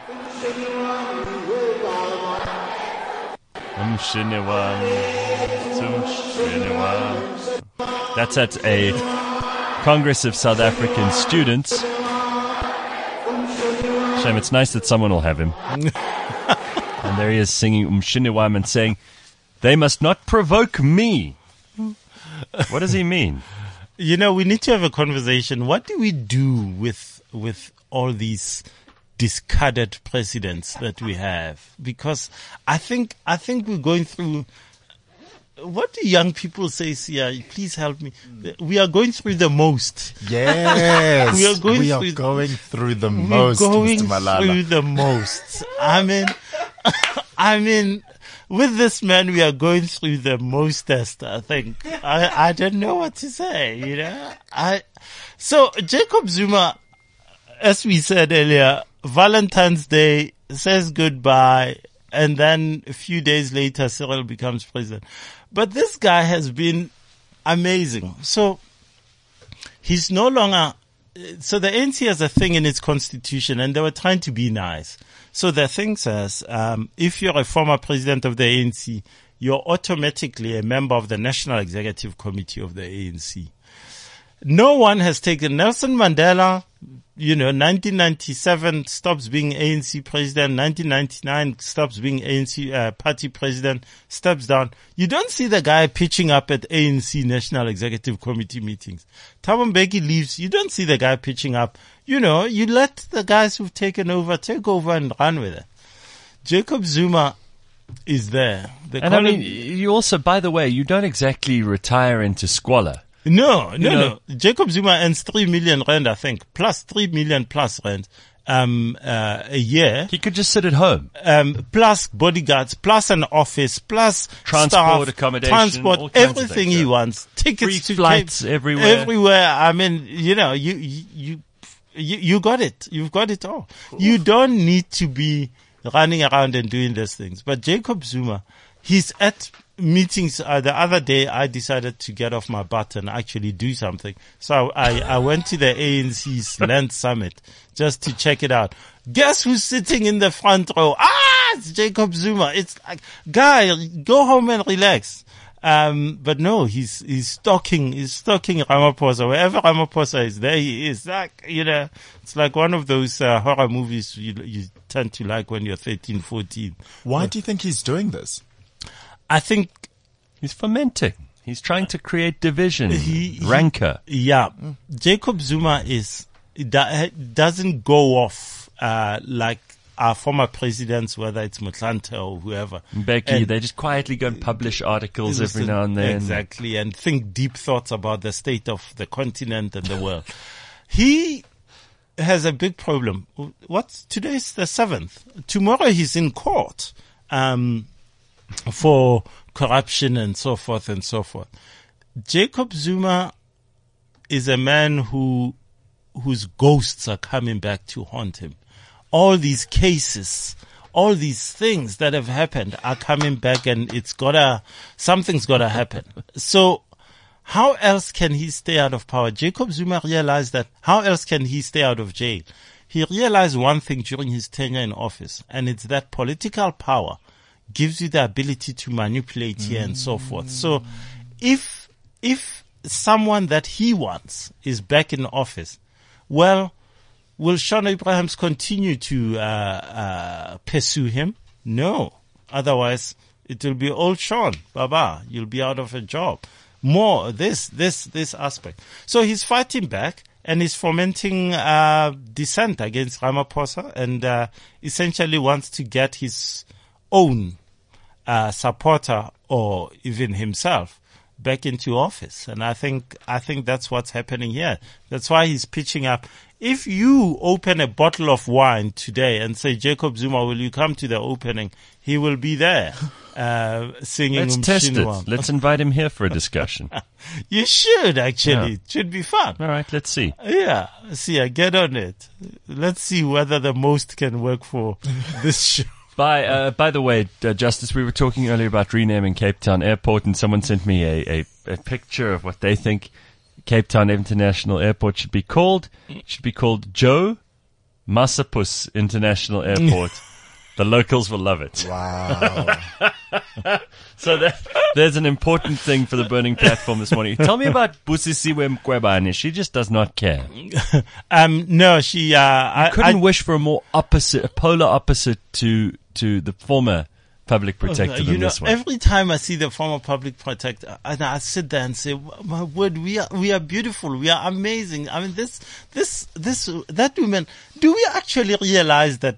That's at a Congress of South African Students. Shame, it's nice that someone will have him. And there he is singing Umshiniwam and saying, they must not provoke me. What does he mean? We need to have a conversation. What do we do with all these discarded presidents that we have? Because I think we're going through. What do young people say, Sia? Please help me. We are going through the most. Yes. we are going through the most, Mr. Malala. Through the most. I mean, with this man, we are going through the mostest, I think. I don't know what to say, So Jacob Zuma, as we said earlier, Valentine's Day says goodbye, and then a few days later, Cyril becomes president. But this guy has been amazing. So he's no longer, so the ANC has a thing in its constitution, and they were trying to be nice. So the thing says, if you're a former president of the ANC, you're automatically a member of the National Executive Committee of the ANC. No one has taken Nelson Mandela, 1997 stops being ANC president, 1999 stops being ANC party president, steps down. You don't see the guy pitching up at ANC National Executive Committee meetings. Thabo Mbeki leaves, you don't see the guy pitching up. You let the guys who've taken over take over and run with it. Jacob Zuma is there. You also, by the way, you don't exactly retire into squalor. No. Jacob Zuma earns 3 million rand, I think, plus 3 million plus rand, a year. He could just sit at home. Plus bodyguards, plus an office, plus transport, staff, accommodation, everything he wants. Tickets free to flights everywhere. Everywhere. I mean, you got it. You've got it all. You don't need to be running around and doing these things. But Jacob Zuma, he's at meetings. The other day, I decided to get off my butt and actually do something. So I went to the ANC's Land Summit just to check it out. Guess who's sitting in the front row? It's Jacob Zuma. It's like, guy, go home and relax. But no, he's stalking Ramaphosa. Wherever Ramaphosa is, there he is. Like, it's like one of those horror movies you tend to like when you're 13, 14. Why do you think he's doing this? I think He's fermenting. He's trying to create division, rancor. Yeah. Jacob Zuma doesn't go off, like our former presidents, whether it's Motlanthe or whoever. Becky, they just quietly go and publish articles every now and then. Exactly. And think deep thoughts about the state of the continent and the world. He has a big problem. Today's the 7th. Tomorrow he's in court, for corruption and so forth and so forth. Jacob Zuma is a man whose ghosts are coming back to haunt him. All these cases, all these things that have happened are coming back, and something's gotta happen. So how else can he stay out of power? Jacob Zuma realized that. How else can he stay out of jail? He realized one thing during his tenure in office, and it's that political power gives you the ability to manipulate here and so forth. So if someone that he wants is back in office, well, will Shaun Abrahams continue to pursue him? No. Otherwise, it will be old Shaun. Baba, you'll be out of a job. More this aspect. So he's fighting back, and he's fomenting dissent against Ramaphosa, and essentially wants to get his own supporter or even himself back into office. And I think that's what's happening here. That's why he's pitching up. If you open a bottle of wine today and say, Jacob Zuma, will you come to the opening? He will be there, singing. Let's test it. Let's invite him here for a discussion. You should, actually. Yeah. It should be fun. All right, let's see. Yeah. Get on it. Let's see whether the most can work for this show. By the way, Justice, we were talking earlier about renaming Cape Town Airport, and someone sent me a picture of what they think Cape Town International Airport should be called. It should be called Joe Massapus International Airport. The locals will love it. Wow. So there's an important thing for the Burning Platform this morning. Tell me about Busisiwe Mqwebane. She just does not care. No, she, I couldn't wish for a polar opposite to the former public protector than this one. Every time I see the former public protector, and I sit there and say, my word, we are beautiful. We are amazing. I mean, that woman, do we actually realize that,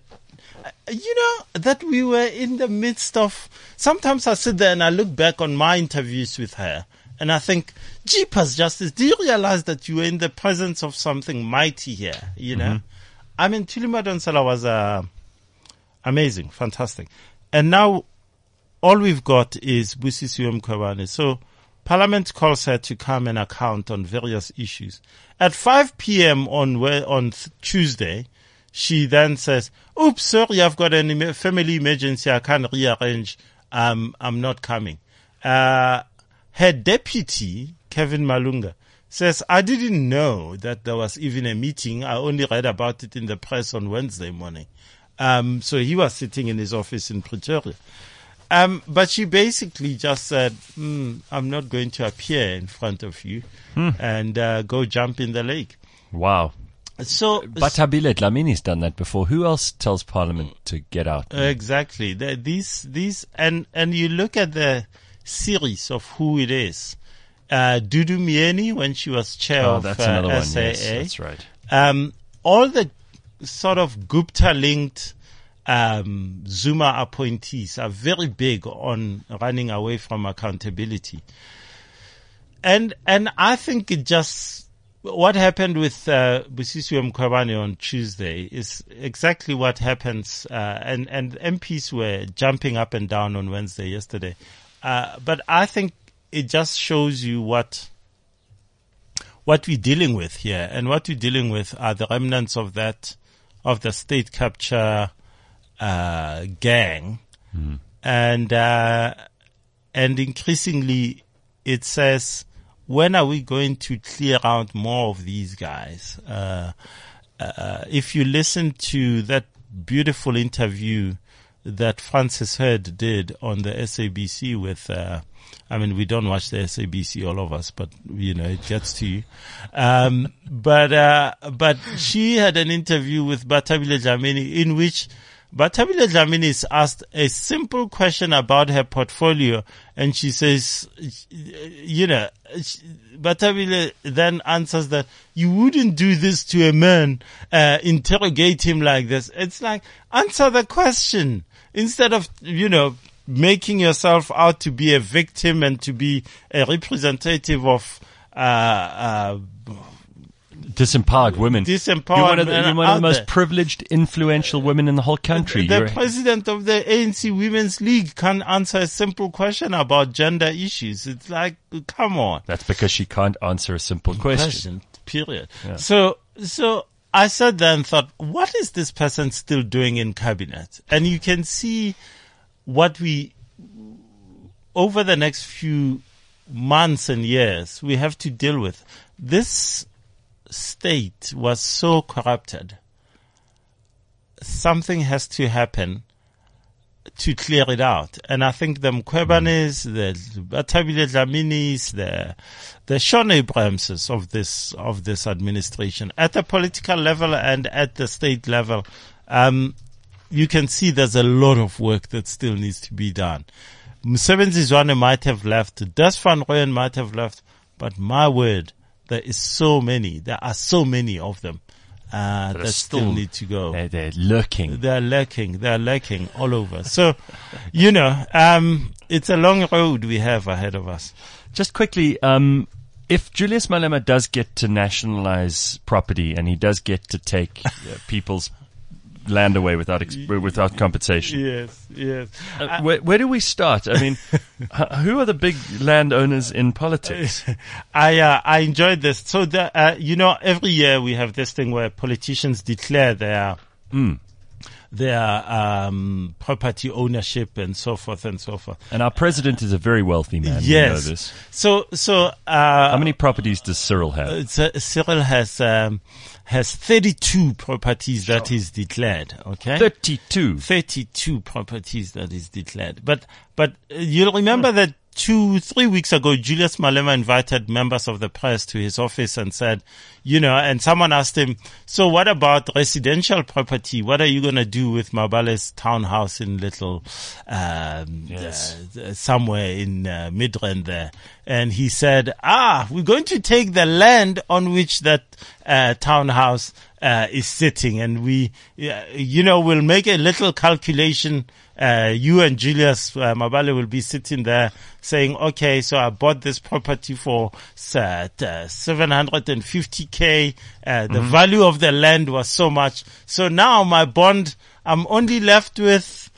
that we were in the midst of, sometimes I sit there and I look back on my interviews with her and I think, Jeepers Justice, do you realize that you were in the presence of something mighty here? Mm-hmm. I mean, Thuli Madonsela was, amazing, fantastic. And now all we've got is Busisiwe Mqwebane. So Parliament calls her to come and account on various issues. At 5 p.m. on Tuesday, she then says, oops, sorry, I've got a family emergency. I can't rearrange. I'm not coming. Her deputy, Kevin Malunga, says, I didn't know that there was even a meeting. I only read about it in the press on Wednesday morning. So he was sitting in his office in Pretoria. But she basically just said, I'm not going to appear in front of you and go jump in the lake. Wow. So, but Thabile Dlamini's done that before. Who else tells Parliament to get out? Exactly. These, and you look at the series of who it is. Dudu Myeni, when she was chair of that's another SAA. One. Yes, that's right. All the sort of Gupta-linked Zuma appointees are very big on running away from accountability. And I think what happened with Busisiwe Mqwebane on Tuesday is exactly what happens, and MPs were jumping up and down on Wednesday yesterday. But I think it just shows you what we're dealing with here, and what we're dealing with are the remnants of the state capture gang, and increasingly it says, when are we going to clear out more of these guys? If you listen to that beautiful interview that Francis Heard did on the SABC with, we don't watch the SABC, all of us, but, it gets to you. But she had an interview with Bathabile Dlamini in which Bathabile Dlamini is asked a simple question about her portfolio, and she says, Bathabile then answers that you wouldn't do this to a man, interrogate him like this. It's like, answer the question instead of, making yourself out to be a victim and to be a representative of, disempowered women. Disempowered. You're one of the most privileged, influential women in the whole country. The president of the ANC Women's League can't answer a simple question about gender issues. It's like, come on. That's because she can't answer a simple question. Period. Yeah. So I sat there and thought, what is this person still doing in cabinet? And you can see what over the next few months and years, we have to deal with. This state was so corrupted. Something has to happen to clear it out. And I think the Mkhwebanes, the Bathabile Dlaminis, the Shaun Abrahamses of this administration, at the political level and at the state level, you can see there's a lot of work that still needs to be done. Msebenzi Zwane might have left, Des van Rooyen might have left, but my word, there are so many of them that still need to go. They're lurking. They're lurking all over. So, it's a long road we have ahead of us. Just quickly, if Julius Malema does get to nationalize property and he does get to take people's land away without compensation. Yes. Where do we start? I mean, who are the big landowners in politics? I enjoyed this. So every year we have this thing where politicians declare their property ownership and so forth and so forth. And our president is a very wealthy man. Yes. We know this. So how many properties does Cyril have? Cyril has 32 properties that he's declared. Okay. 32 properties that is declared. But you'll remember that 2-3 weeks ago, Julius Malema invited members of the press to his office and said, and someone asked him, so what about residential property? What are you going to do with Mabale's townhouse in Little, somewhere in Midrand there? And he said, we're going to take the land on which that townhouse is sitting, and we'll make a little calculation. You and Julius Mabale will be sitting there saying, okay, so I bought this property for 750K. The value of the land was so much. So now my bond, I'm only left with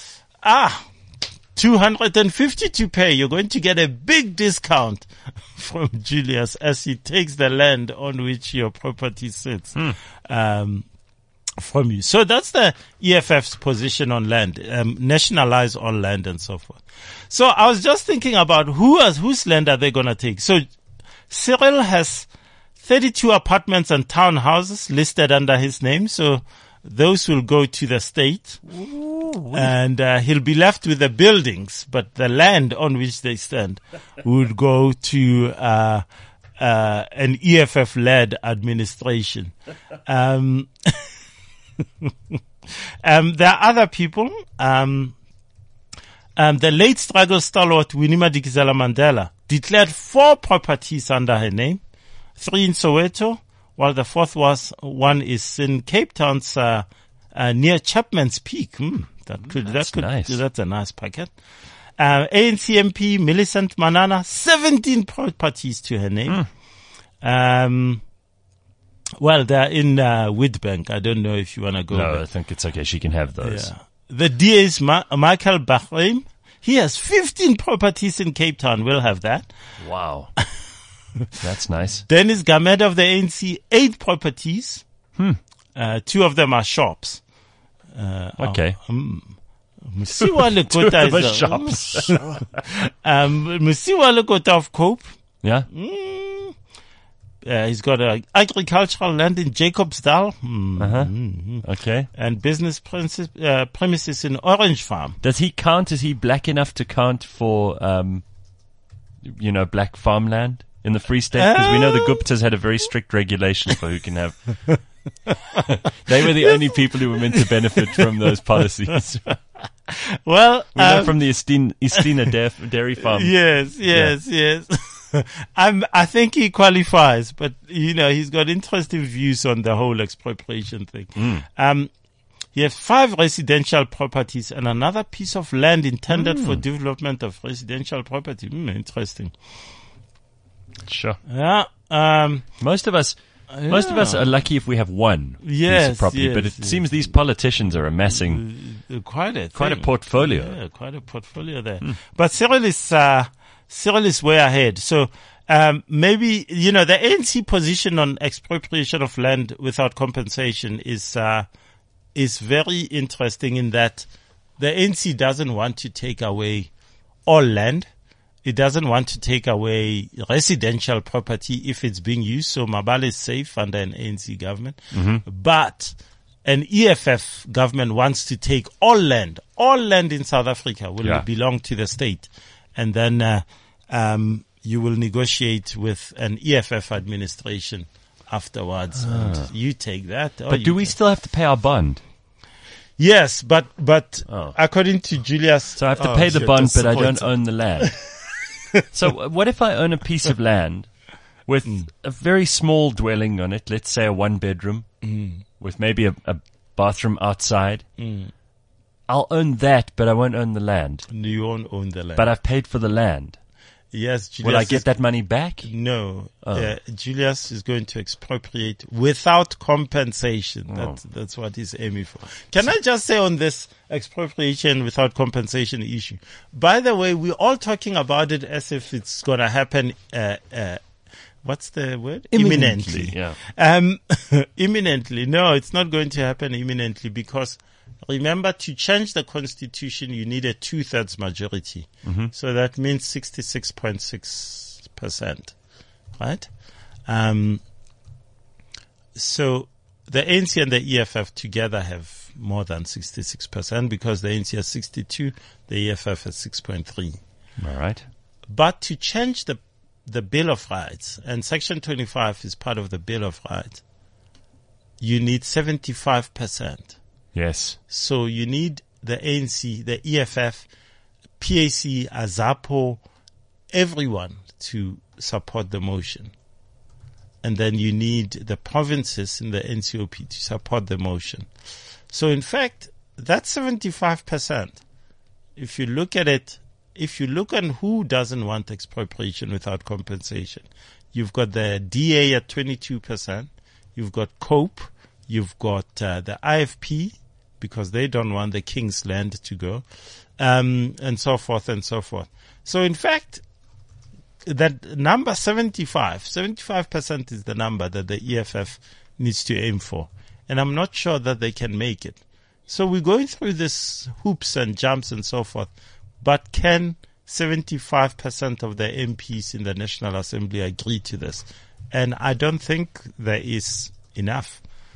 250 to pay. You're going to get a big discount from Julius as he takes the land on which your property sits. From you. So that's the EFF's position on land, nationalize all land and so forth. So I was just thinking about whose land are they going to take? So Cyril has 32 apartments and townhouses listed under his name. So those will go to the state. Ooh, and he'll be left with the buildings, but the land on which they stand would go to an EFF-led administration. There are other people. The late struggle stalwart Winnie Madikizela Mandela declared 4 properties under her name, 3 in Soweto, while the 4th one is in Cape Town's near Chapman's Peak. That's nice. That's a nice packet. ANC MP Millicent Manana, 17 properties to her name. Well, they're in Witbank. I don't know if you want to go. No, I think it's okay. She can have those. Yeah. The DA's Michael Bahrain, he has 15 properties in Cape Town. We'll have that. Wow. That's nice. Dennis Gameda of the ANC, 8 properties. 2 of them are shops. Okay. Musiwa Lekota is shops. Musiwa Lekota of Cope. Yeah. He's got agricultural land in Jacobsdal. Okay. And business premises in Orange Farm. Does he count? Is he black enough to count for, black farmland in the Free State? Because we know the Guptas had a very strict regulation for who can have. They were the only people who were meant to benefit from those policies. Well, we know from the Estina Dairy Farm. Yes. I think he qualifies, but he's got interesting views on the whole expropriation thing. He has 5 residential properties and another piece of land intended for development of residential property. Interesting. Sure. Yeah. Most of us are lucky if we have one piece of property, but it seems these politicians are amassing quite a portfolio. Yeah, quite a portfolio there. But Cyril is way ahead. So maybe the ANC position on expropriation of land without compensation is very interesting in that the ANC doesn't want to take away all land. It doesn't want to take away residential property if it's being used. So Mabala is safe under an ANC government. But an EFF government wants to take all land in South Africa will belong to the state. And then you will negotiate with an EFF administration afterwards. And you take that. But do we still have to pay our bond? Yes, but according to Julius... So I have to pay the bond, but I don't own the land. So what if I own a piece of land with a very small dwelling on it, let's say a 1-bedroom, with maybe a bathroom outside? I'll own that, but I won't own the land. You won't own the land. But I've paid for the land. Yes, Julius. Will I get that money back? No. Julius is going to expropriate without compensation. That's what he's aiming for. Can I just say on this expropriation without compensation issue? By the way, we're all talking about it as if it's going to happen, what's the word? Imminently. Yeah. Imminently. No, it's not going to happen imminently because remember, to change the constitution, you need a 2/3 majority. So that means 66.6%, right? So the ANC and the EFF together have more than 66% because the ANC has 62, the EFF has 6.3. All right. But to change the Bill of Rights, and Section 25 is part of the Bill of Rights, you need 75%. Yes. So you need the ANC, the EFF, PAC, AZAPO, everyone to support the motion. And then you need the provinces in the NCOP to support the motion. So in fact, that's 75%. If you look at it, if you look at who doesn't want expropriation without compensation, you've got the DA at 22%, you've got COPE, you've got the IFP, because they don't want the king's land to go, and so forth and so forth. So in fact, that number 75% is the number that the EFF needs to aim for. And I'm not sure that they can make it. So we're going through this hoops and jumps and so forth. But can 75% of the MPs in the National Assembly agree to this? And I don't think there is enough.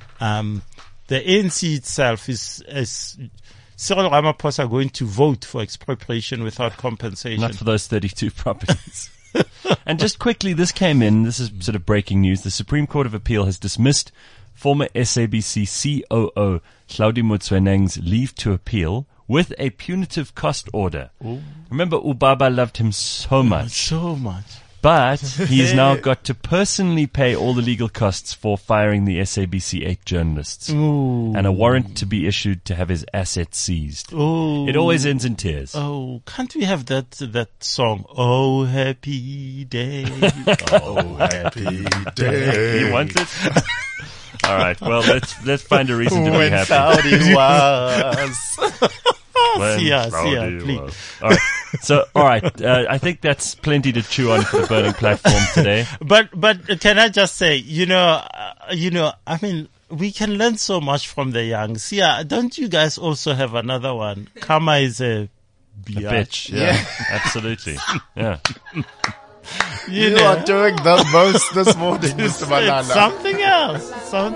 The ANC itself is Cyril Ramaphosa going to vote for expropriation without compensation? Not for those 32 properties. And just quickly, this came in, this is sort of breaking news. The Supreme Court of Appeal has dismissed former SABC COO Hlaudi Motsoeneng's leave to appeal with a punitive cost order. Ooh. Remember, Ubaba loved him so much. So much. But he's now got to personally pay all the legal costs for firing the SABC 8 journalists. Ooh. And a warrant to be issued to have his assets seized. Ooh. It always ends in tears. Oh, can't we have that song? Oh, happy day. Oh, happy day. You want it? All right. Well, let's find a reason to be happy. Hlaudi was. See ya, please. All right. So, all right. I think that's plenty to chew on for the burning platform today. But can I just say, I mean, we can learn so much from the young. Sia, don't you guys also have another one? Kama is a bitch. Yeah. Absolutely. Yeah. You are doing the most this morning, Mr. Malala. It's something else.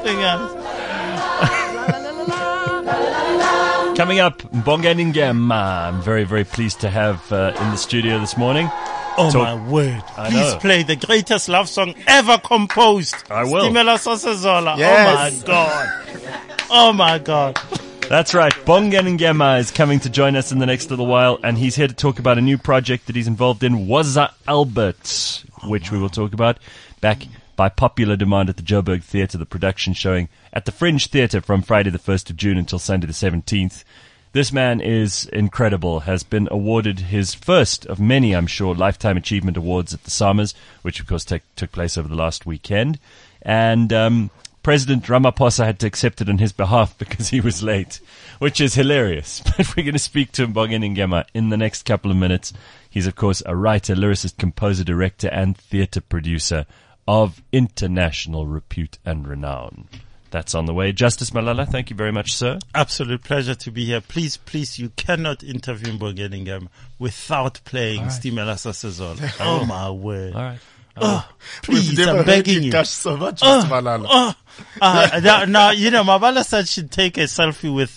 Coming up, Mbongeni Ngema. I'm very, very pleased to have in the studio this morning. Oh my word. Please play the greatest love song ever composed. I will. Stimela Sosezola. Yes. Oh my God. That's right. Mbongeni Ngema is coming to join us in the next little while, and he's here to talk about a new project that he's involved in, Waza Albert, which we will talk about. Back by popular demand at the Joburg Theatre, the production showing at the Fringe Theatre from Friday the 1st of June until Sunday the 17th. This man is incredible, has been awarded his first of many, I'm sure, Lifetime Achievement Awards at the Summers, which of course took place over the last weekend. And President Ramaphosa had to accept it on his behalf because he was late, which is hilarious. But we're going to speak to Mbongeni Ngema in the next couple of minutes. He's, of course, a writer, lyricist, composer, director, and theatre producer of international repute and renown. That's on the way. Justice Malala, thank you very much, sir. Absolute pleasure to be here. Please, you cannot interview Mbongeni Ngema without playing Stimela Sosezola. Oh my word. All right. Please, I'm begging you. So much, Mr. Malala. Now, Mabala said she'd take a selfie with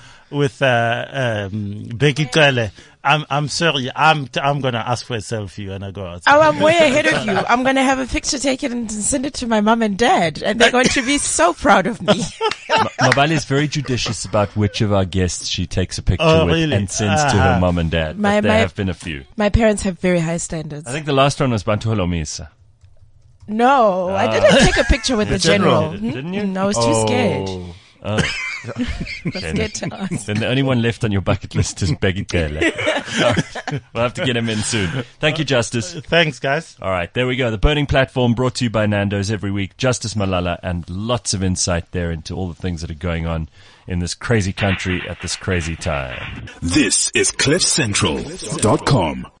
Becky Kale. I'm sorry. I'm going to ask for a selfie when I go outside. Oh, I'm way ahead of you. I'm going to have a picture taken and send it to my mum and dad, and they're going to be so proud of me. Mabali is very judicious about which of our guests she takes a picture with and sends to her mum and dad. There have been a few. My parents have very high standards. I think the last one was Bantuholo Misa. No, I didn't take a picture with the general. Didn't you? No, I was too scared. Oh. Scared to ask. Then the only one left on your bucket list is Beggy Kele. We'll have to get him in soon. Thank you, Justice. Thanks, guys. All right, there we go. The Burning Platform brought to you by Nando's every week. Justice Malala, and lots of insight there into all the things that are going on in this crazy country at this crazy time. This is CliffCentral.com.